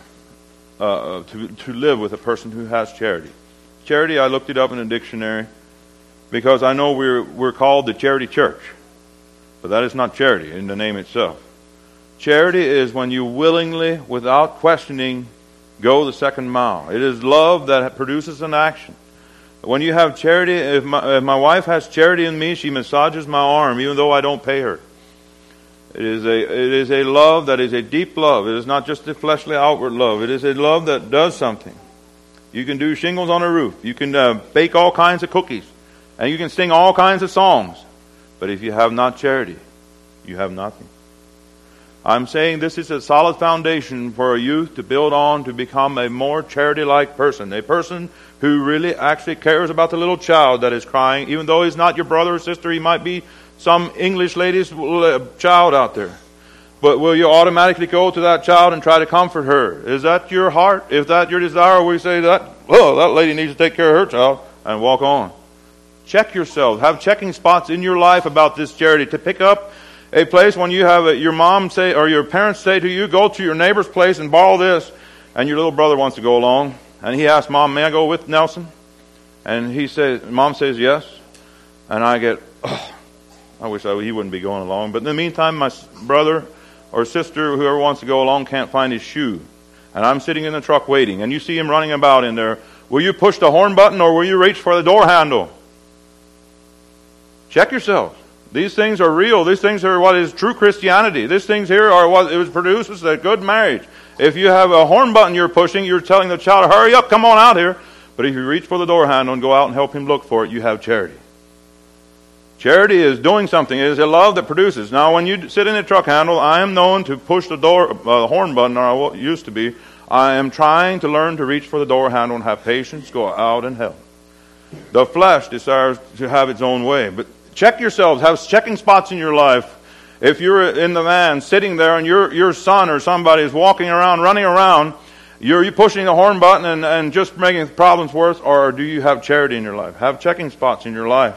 to live with a person who has charity. Charity, I looked it up in a dictionary, because I know we're called the charity church. But that is not charity in the name itself. Charity is when you willingly, without questioning, go the second mile. It is love that produces an action. When you have charity, if my wife has charity in me, she massages my arm even though I don't pay her. It is a love that is a deep love. It is not just a fleshly outward love. It is a love that does something. You can do shingles on a roof. You can bake all kinds of cookies. And you can sing all kinds of songs. But if you have not charity, you have nothing. I'm saying this is a solid foundation for a youth to build on to become a more charity-like person. A person who really actually cares about the little child that is crying. Even though he's not your brother or sister, he might be some English lady's child out there. But will you automatically go to that child and try to comfort her? Is that your heart? If that's your desire, we say that lady needs to take care of her child and walk on. Check yourself. Have checking spots in your life about this charity. To pick up a place when you have your mom say or your parents say to you, go to your neighbor's place and borrow this, and your little brother wants to go along, and he asks Mom, may I go with Nelson? And Mom says yes, and I get, I wish he wouldn't be going along. But in the meantime, my brother or sister, whoever wants to go along, can't find his shoe, and I'm sitting in the truck waiting, and you see him running about in there. Will you push the horn button or will you reach for the door handle? Check yourselves. These things are real. These things are what is true Christianity. These things here are what it produces a good marriage. If you have a horn button you're pushing, you're telling the child, hurry up, come on out here. But if you reach for the door handle and go out and help him look for it, you have charity. Charity is doing something. It is a love that produces. Now, when you sit in a truck handle, I am known to push the horn button, or I used to be. I am trying to learn to reach for the door handle and have patience, go out and help. The flesh desires to have its own way. But check yourselves. Have checking spots in your life. If you're in the van sitting there and your son or somebody is walking around, running around, you're you pushing the horn button and just making problems worse, or do you have charity in your life? Have checking spots in your life.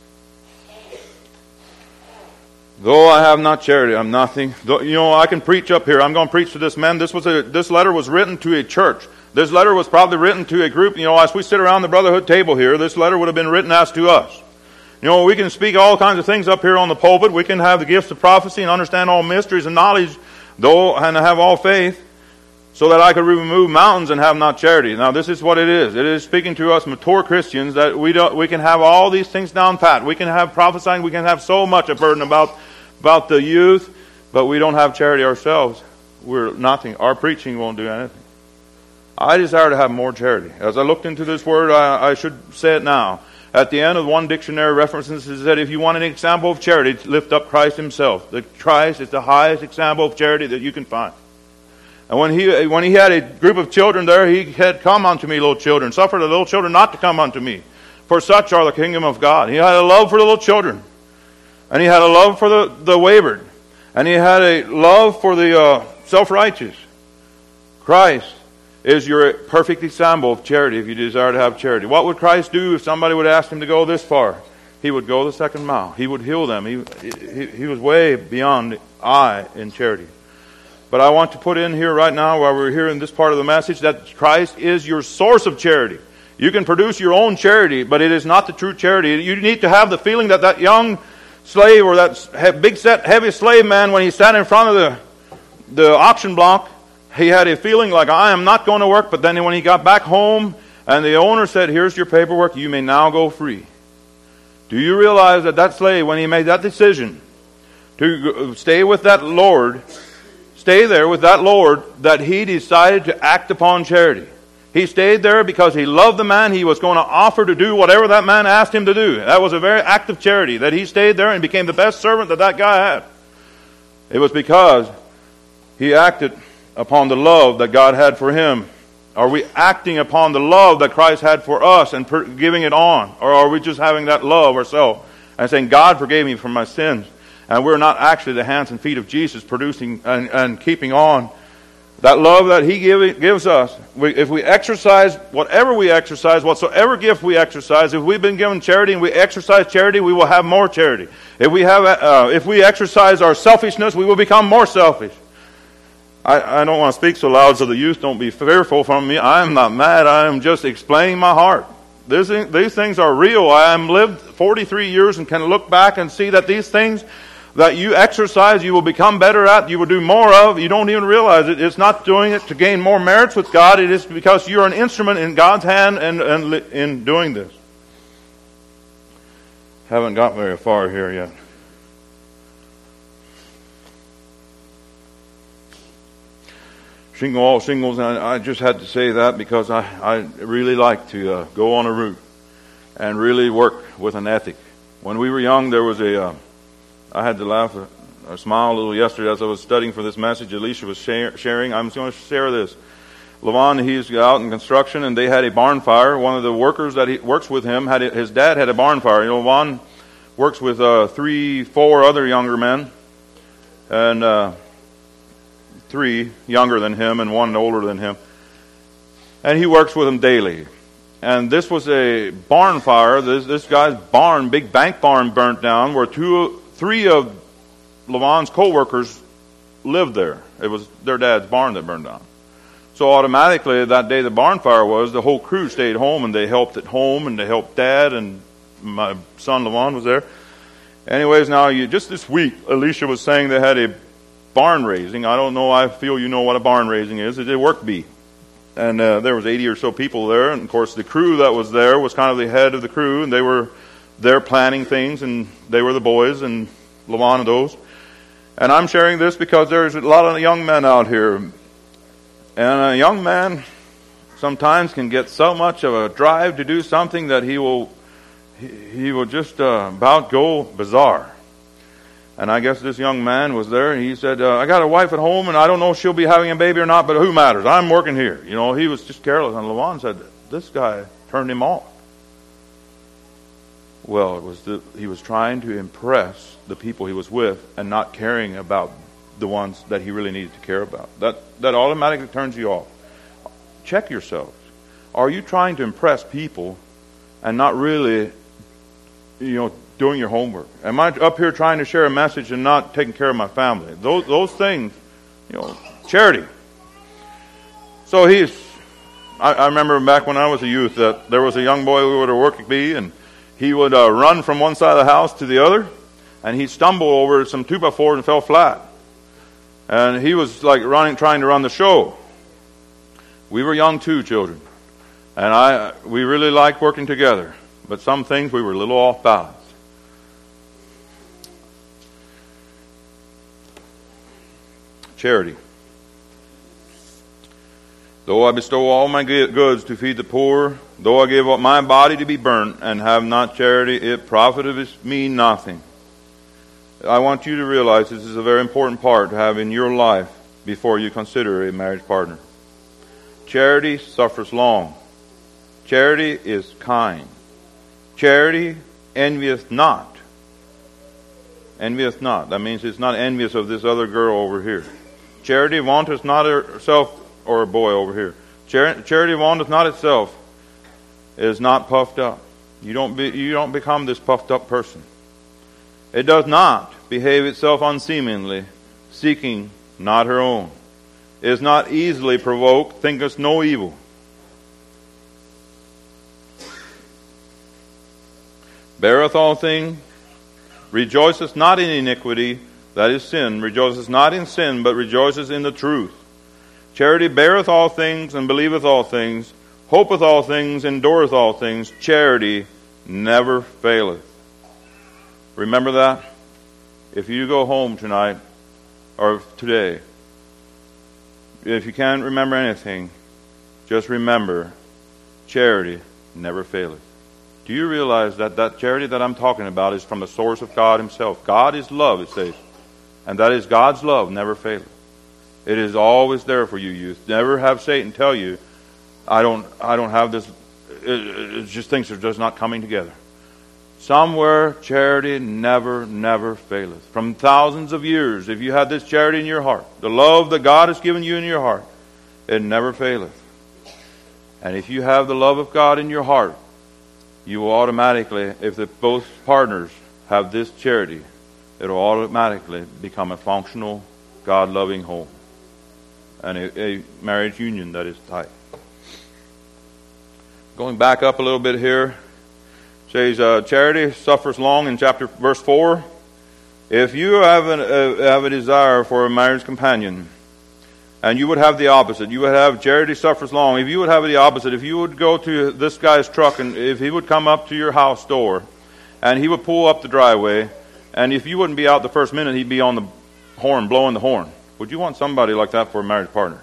Though I have not charity, I'm nothing. I can preach up here. I'm going to preach to this man. This letter was written to a church. This letter was probably written to a group. As we sit around the brotherhood table here, this letter would have been written as to us. We can speak all kinds of things up here on the pulpit. We can have the gifts of prophecy and understand all mysteries and knowledge, and have all faith, so that I could remove mountains and have not charity. Now, this is what it is. It is speaking to us mature Christians that we can have all these things down pat. We can have prophesying. We can have so much a burden about the youth, but we don't have charity ourselves. We're nothing. Our preaching won't do anything. I desire to have more charity. As I looked into this word, I should say it now. At the end of one dictionary references, it said, if you want an example of charity, lift up Christ himself. That Christ is the highest example of charity that you can find. And when he had a group of children there, he had, come unto me, little children. Suffer the little children not to come unto me, for such are the kingdom of God. He had a love for the little children. And he had a love for the wayward. And he had a love for the self-righteous. Christ is your perfect example of charity if you desire to have charity. What would Christ do if somebody would ask him to go this far? He would go the second mile. He would heal them. He was way beyond I in charity. But I want to put in here right now, while we're here in this part of the message, that Christ is your source of charity. You can produce your own charity, but it is not the true charity. You need to have the feeling that young slave, or that big set heavy slave man, when he sat in front of the auction block, he had a feeling like, I am not going to work. But then when he got back home and the owner said, here's your paperwork, you may now go free. Do you realize that slave, when he made that decision to stay with that Lord, stay there with that Lord, that he decided to act upon charity? He stayed there because he loved the man. He was going to offer to do whatever that man asked him to do. That was a very act of charity, that he stayed there and became the best servant that guy had. It was because he acted upon the love that God had for him. Are we acting upon the love that Christ had for us and giving it on? Or are we just having that love ourselves and saying, God forgave me for my sins? And we're not actually the hands and feet of Jesus, producing and keeping on that love that he gives us. If we exercise whatever we exercise, whatsoever gift we exercise, if we've been given charity and we exercise charity, we will have more charity. If we exercise our selfishness, we will become more selfish. I don't want to speak so loud, so the youth don't be fearful from me. I am not mad. I am just explaining my heart. These things are real. I am lived 43 years and can look back and see that these things that you exercise, you will become better at, you will do more of. You don't even realize it. It's not doing it to gain more merits with God. It is because you're an instrument in God's hand and in doing this. Haven't got very far here yet. Singles, and I just had to say that because I really like to go on a route and really work with an ethic. When we were young, there was I had to laugh or smile a little yesterday as I was studying for this message. Alicia was sharing. I'm going to share this. Levon, he's out in construction, and they had a barn fire. One of the workers that he works with him, his dad had a barn fire. Levon works with 4 other younger men, and 3 younger than him and 1 older than him. And he works with them daily. And this was a barn fire. This guy's barn, big bank barn, burnt down, where 3 of Levon's co-workers lived there. It was their dad's barn that burned down. So automatically, that day the barn fire was, the whole crew stayed home, and they helped at home, and they helped Dad, and my son Levon was there. Anyways, now just this week, Alicia was saying they had a barn raising. I don't know, I feel you know what a barn raising is. It's a work bee. And there was 80 or so people there, and of course the crew that was there was kind of the head of the crew, and they were there planning things, and they were the boys, and Levon and those. And I'm sharing this because there's a lot of young men out here. And a young man sometimes can get so much of a drive to do something that he will he would just about go bizarre. And I guess this young man was there, and he said, I got a wife at home, and I don't know if she'll be having a baby or not, but who matters? I'm working here. You know, he was just careless. And LaVon said, this guy turned him off. Well, he was trying to impress the people he was with and not caring about the ones that he really needed to care about. That automatically turns you off. Check yourselves. Are you trying to impress people and not really, doing your homework? Am I up here trying to share a message and not taking care of my family? Those things, charity. So I remember back when I was a youth that there was a young boy who would work at me, and he would run from one side of the house to the other, and he'd stumble over some 2x4s and fell flat. And he was like trying to run the show. We were young too, children. And we really liked working together. But some things we were a little off balance. Charity. Though I bestow all my goods to feed the poor, though I give up my body to be burnt, and have not charity, it profiteth me nothing. I want you to realize this is a very important part to have in your life before you consider a marriage partner. Charity suffers long. Charity is kind. Charity envieth not. Envieth not. That means it's not envious of this other girl over here. Charity vaunteth not herself, or a boy over here. Charity vaunteth not itself, is not puffed up. You don't become this puffed up person. It does not behave itself unseemingly, seeking not her own. Is not easily provoked, thinketh no evil. Beareth all things, rejoiceth not in iniquity, that is sin, rejoiceth not in sin, but rejoiceth in the truth. Charity beareth all things, and believeth all things, hopeth all things, endureth all things. Charity never faileth. Remember that? If you go home tonight, or today, if you can't remember anything, just remember, charity never faileth. Do you realize that charity that I'm talking about is from the source of God Himself? God is love, it says. And that is God's love never faileth. It is always there for you, youth. Never have Satan tell you, I don't have this. It just things are just not coming together. Somewhere charity never faileth. From thousands of years, if you had this charity in your heart, the love that God has given you in your heart, it never faileth. And if you have the love of God in your heart, you will automatically, if both partners have this charity, it will automatically become a functional, God-loving home. And a marriage union that is tight. Going back up a little bit here, says charity suffers long in verse 4. If you have a desire for a marriage companion, and you would have the opposite, you would have charity suffers long. If you would have the opposite, if you would go to this guy's truck, and if he would come up to your house door, and he would pull up the driveway, and if you wouldn't be out the first minute, he'd be on the horn, blowing the horn. Would you want somebody like that for a marriage partner?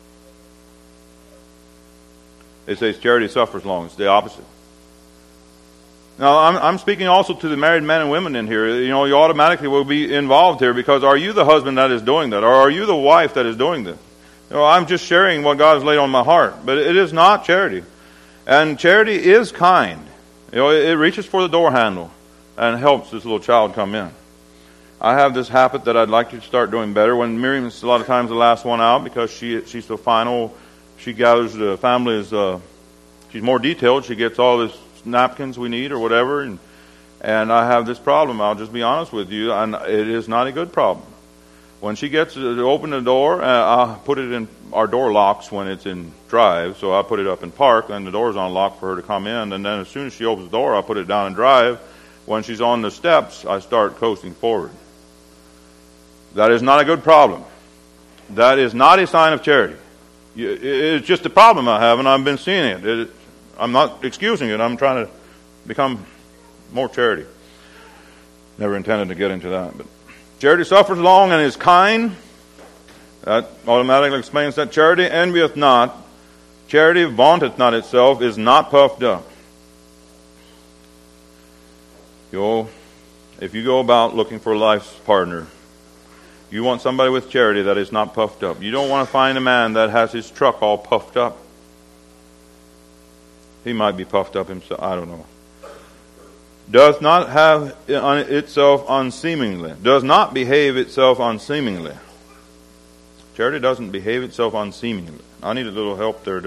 It says charity suffers long. It's the opposite. Now, I'm speaking also to the married men and women in here. You automatically will be involved here, because are you the husband that is doing that? Or are you the wife that is doing this? I'm just sharing what God has laid on my heart. But it is not charity. And charity is kind. It reaches for the door handle and helps this little child come in. I have this habit that I'd like to start doing better. When Miriam's a lot of times the last one out, because she's so final, she gathers the family. She's more detailed. She gets all this napkins we need or whatever, and I have this problem. I'll just be honest with you, and it is not a good problem. When she gets to open the door, I put it in. Our door locks when it's in drive, so I put it up in park, and the door's unlocked for her to come in. And then as soon as she opens the door, I put it down in drive. When she's on the steps, I start coasting forward. That is not a good problem. That is not a sign of charity. It's just a problem I have, and I've been seeing it. I'm not excusing it. I'm trying to become more charity. Never intended to get into that. But charity suffers long and is kind. That automatically explains that charity envieth not. Charity vaunteth not itself, is not puffed up. If you go about looking for a life's partner, you want somebody with charity that is not puffed up. You don't want to find a man that has his truck all puffed up. He might be puffed up himself. I don't know. Does not have itself unseemingly. Does not behave itself unseemingly. Charity doesn't behave itself unseemingly. I need a little help there.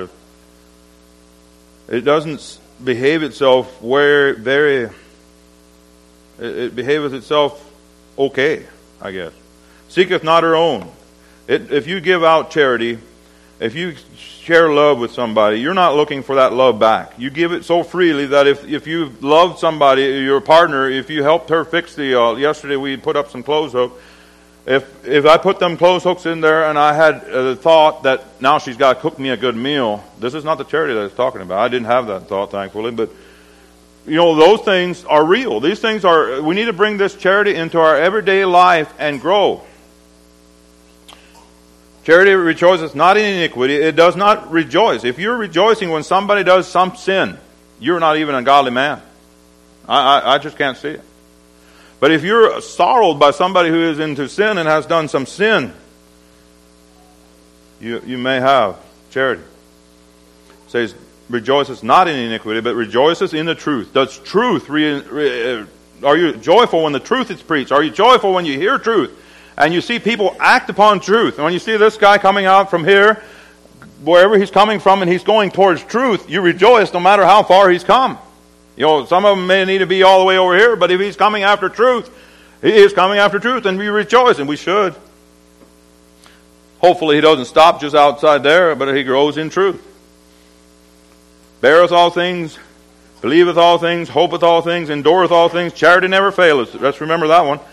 It doesn't behave itself it behaveth itself okay, I guess. Seeketh not her own. If you give out charity, if you share love with somebody, you're not looking for that love back. You give it so freely that if you loved somebody, your partner, if you helped her fix yesterday we put up some clothes hooks. If I put them clothes hooks in there and I had the thought that now she's got to cook me a good meal, this is not the charity that I was talking about. I didn't have that thought, thankfully, but those things are real. These things we need to bring this charity into our everyday life and grow. Charity rejoices not in iniquity. It does not rejoice. If you're rejoicing when somebody does some sin, you're not even a godly man. I just can't see it. But if you're sorrowed by somebody who is into sin and has done some sin, you may have charity. It says, rejoices not in iniquity, but rejoices in the truth. Does truth, are you joyful when the truth is preached? Are you joyful when you hear truth? And you see people act upon truth. And when you see this guy coming out from here, wherever he's coming from, and he's going towards truth, you rejoice no matter how far he's come. Some of them may need to be all the way over here, but if he's coming after truth, he is coming after truth, and we rejoice, and we should. Hopefully he doesn't stop just outside there, but he grows in truth. Beareth all things, believeth all things, hopeth all things, endureth all things. Charity never faileth. Let's remember that one.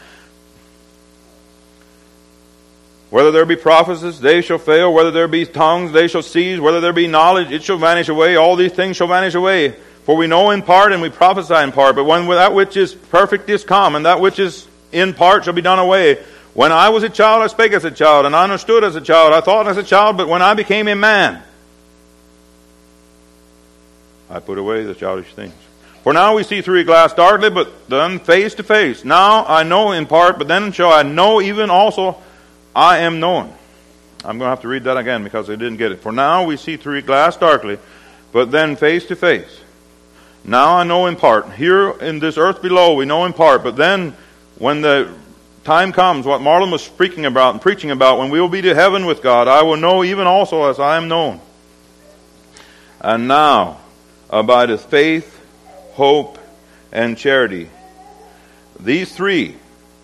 Whether there be prophecies, they shall fail. Whether there be tongues, they shall cease. Whether there be knowledge, it shall vanish away. All these things shall vanish away. For we know in part and we prophesy in part. But when that which is perfect is come, and that which is in part shall be done away. When I was a child, I spake as a child, and I understood as a child. I thought as a child, but when I became a man, I put away the childish things. For now we see through a glass darkly, but then face to face. Now I know in part, but then shall I know even also I am known. I'm going to have to read that again because I didn't get it. For now we see through a glass darkly, but then face to face. Now I know in part. Here in this earth below we know in part, but then when the time comes, what Marlon was speaking about and preaching about, when we will be to heaven with God, I will know even also as I am known. And now abideth faith, hope, and charity. These three.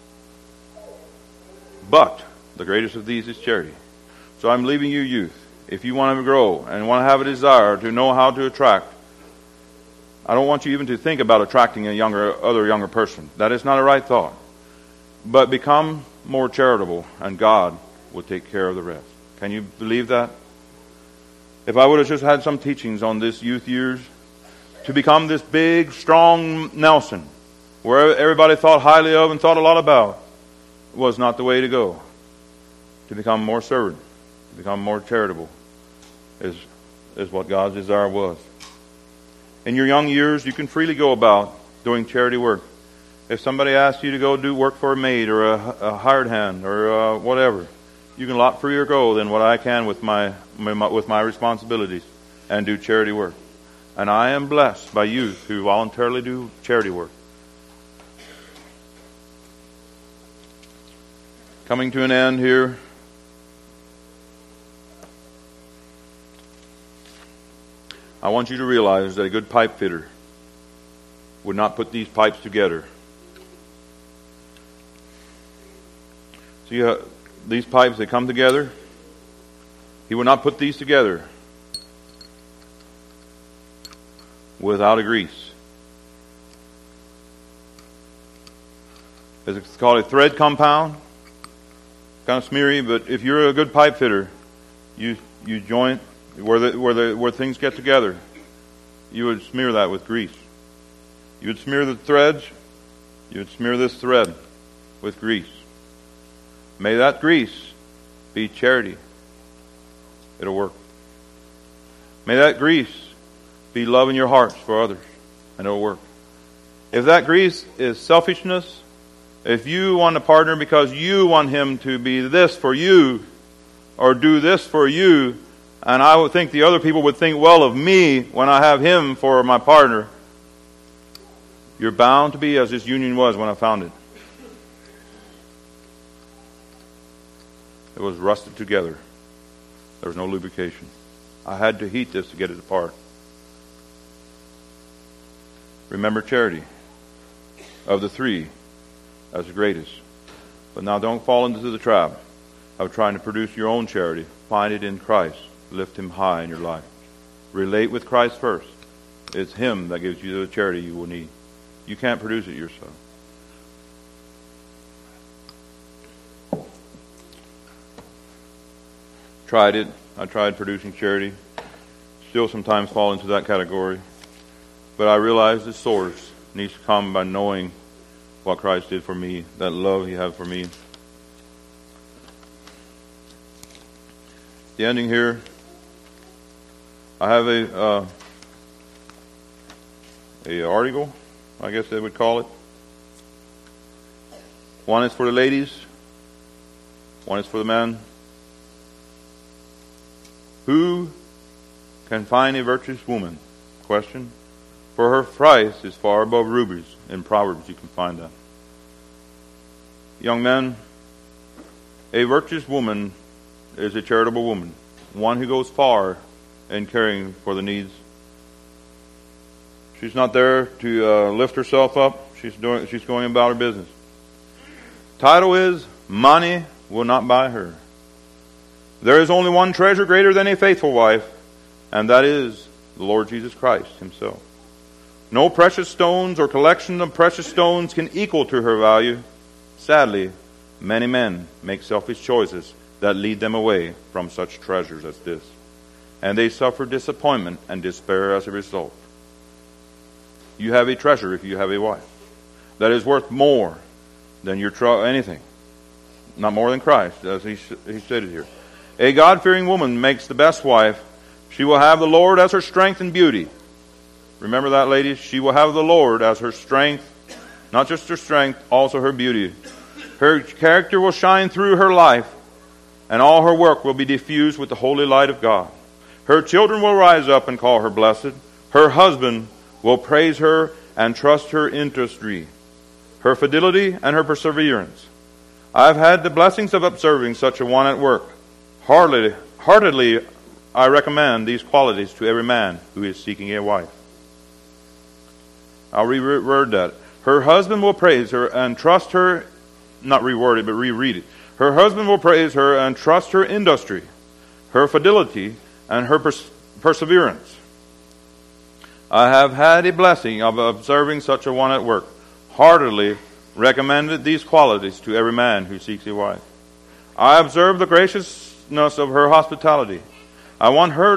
But the greatest of these is charity. So I'm leaving you youth. If you want to grow and want to have a desire to know how to attract, I don't want you even to think about attracting a other younger person. That is not a right thought. But become more charitable, and God will take care of the rest. Can you believe that? If I would have just had some teachings on this youth years, to become this big, strong Nelson, where everybody thought highly of and thought a lot about, was not the way to go. To become more servant, to become more charitable, is what God's desire was. In your young years, you can freely go about doing charity work. If somebody asks you to go do work for a maid or a hired hand or whatever, you can a lot freer go than what I can with my responsibilities and do charity work. And I am blessed by youth who voluntarily do charity work. Coming to an end here. I want you to realize that a good pipe fitter would not put these pipes together. See, these pipes, they come together. He would not put these together without a grease. It's called a thread compound. Kind of smeary, but if you're a good pipe fitter, you joint where things get together, you would smear that with grease. You would smear the threads. You would smear this thread with grease. May that grease be charity. It'll work. May that grease be love in your hearts for others, and it'll work. If that grease is selfishness, if you want a partner because you want him to be this for you, or do this for you, and I would think the other people would think well of me when I have him for my partner, you're bound to be as this union was when I found it. It was rusted together. There was no lubrication. I had to heat this to get it apart. Remember charity. Of the three, as the greatest. But now don't fall into the trap of trying to produce your own charity. Find it in Christ. Lift him high in your life. Relate with Christ first. It's him that gives you the charity you will need. You can't produce it yourself. Tried it. I tried producing charity. Still sometimes fall into that category. But I realize the source needs to come by knowing what Christ did for me, that love he had for me. The ending here, I have a article, I guess they would call it. One is for the ladies, one is for the men. Who can find a virtuous woman? Question. For her price is far above rubies. In Proverbs you can find that. Young men, a virtuous woman is a charitable woman. One who goes far in caring for the needs. She's not there to lift herself up. She's going about her business. Title is, money will not buy her. There is only one treasure greater than a faithful wife, and that is the Lord Jesus Christ himself. No precious stones or collection of precious stones can equal to her value. Sadly, many men make selfish choices that lead them away from such treasures as this. And they suffer disappointment and despair as a result. You have a treasure if you have a wife that is worth more than your anything. Not more than Christ, as he stated here. A God-fearing woman makes the best wife. She will have the Lord as her strength and beauty. Remember that, ladies? She will have the Lord as her strength, not just her strength, also her beauty. Her character will shine through her life, and all her work will be diffused with the holy light of God. Her children will rise up and call her blessed. Her husband will praise her and trust her industry, her fidelity and her perseverance. I have had the blessings of observing such a one at work. Heartily, I recommend these qualities to every man who is seeking a wife. I'll reword that. Her husband will praise her and trust her, not reword it, but reread it. Her husband will praise her and trust her industry, her fidelity, and her perseverance. I have had a blessing of observing such a one at work. Heartily recommended these qualities to every man who seeks a wife. I observe the graciousness of her hospitality. I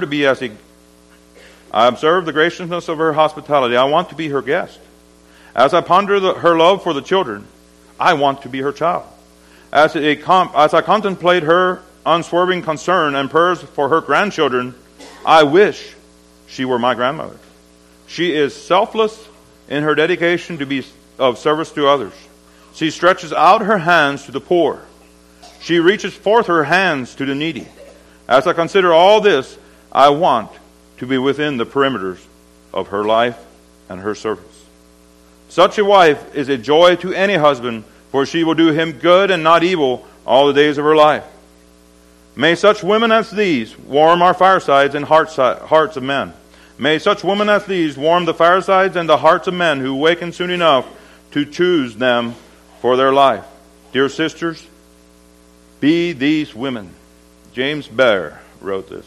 observe the graciousness of her hospitality. I want to be her guest. As I ponder her love for the children, I want to be her child. As I contemplate her unswerving concern and prayers for her grandchildren, I wish she were my grandmother. She is selfless in her dedication to be of service to others. She stretches out her hands to the poor. She reaches forth her hands to the needy. As I consider all this, I want to be within the perimeters of her life and her service. Such a wife is a joy to any husband, for she will do him good and not evil all the days of her life. May such women as these warm our firesides and hearts of men. May such women as these warm the firesides and the hearts of men who waken soon enough to choose them for their life. Dear sisters, be these women. James Bear wrote this.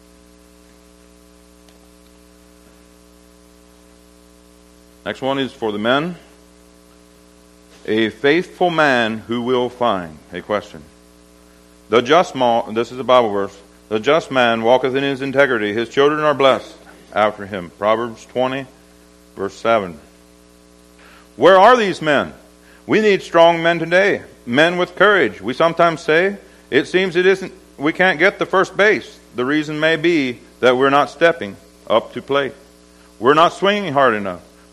Next one is for the men. A faithful man who will find. A question. The just man, this is a Bible verse. The just man walketh in his integrity. His children are blessed after him. Proverbs 20, verse 7. Where are these men? We need strong men today. Men with courage. We sometimes say, it seems we can't get the first base. The reason may be that we're not stepping up to plate. We're not swinging hard enough.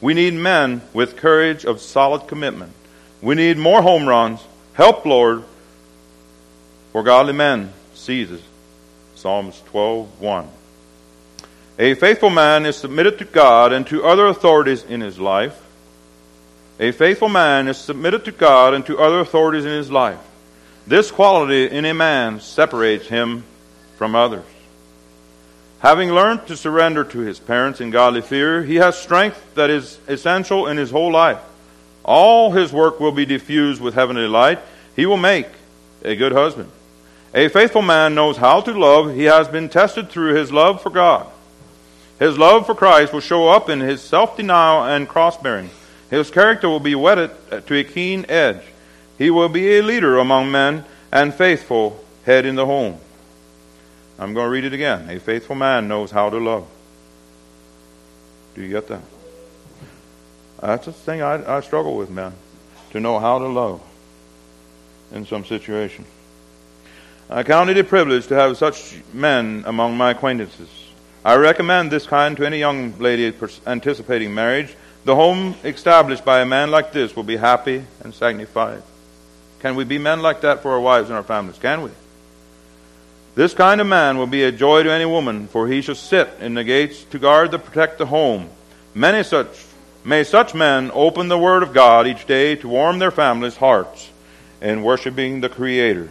We need men with courage of solid commitment. We need more home runs. Help, Lord, for godly men seizes. Psalms 12:1. A faithful man is submitted to God and to other authorities in his life. A faithful man is submitted to God and to other authorities in his life. This quality in a man separates him from others. Having learned to surrender to his parents in godly fear, he has strength that is essential in his whole life. All his work will be diffused with heavenly light. He will make a good husband. A faithful man knows how to love. He has been tested through his love for God. His love for Christ will show up in his self-denial and cross-bearing. His character will be whetted to a keen edge. He will be a leader among men and faithful head in the home. I'm going to read it again. A faithful man knows how to love. Do you get that? That's the thing I struggle with, man. To know how to love in some situation. I count it a privilege to have such men among my acquaintances. I recommend this kind to any young lady anticipating marriage. The home established by a man like this will be happy and sanctified. Can we be men like that for our wives and our families? Can we? This kind of man will be a joy to any woman, for he shall sit in the gates to guard and protect the home. May such men open the Word of God each day to warm their families' hearts in worshiping the Creator.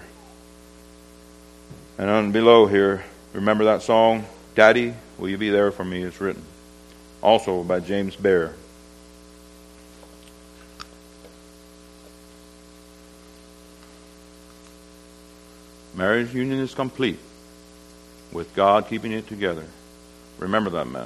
And on below here, remember that song, Daddy, Will You Be There For Me? It's written. Also by James Bear. Marriage union is complete with God keeping it together. Remember that, man.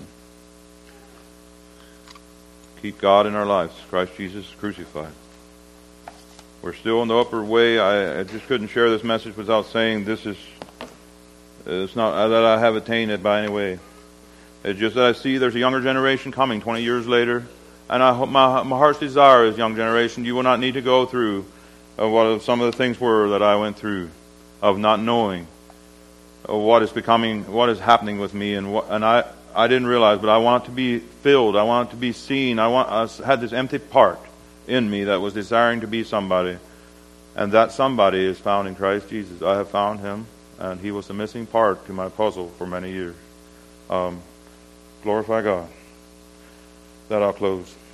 Keep God in our lives. Christ Jesus crucified. We're still on the upward way. I just couldn't share this message without saying it's not that I have attained it by any way. It's just that I see there's a younger generation coming 20 years later. And I hope my heart's desire is, young generation, you will not need to go through what some of the things were that I went through, of not knowing what is happening with me, and I didn't realize, but I want to be filled. I want to be seen. I had this empty part in me that was desiring to be somebody, and that somebody is found in Christ Jesus. I have found Him, and He was the missing part to my puzzle for many years. Glorify God. That I'll close.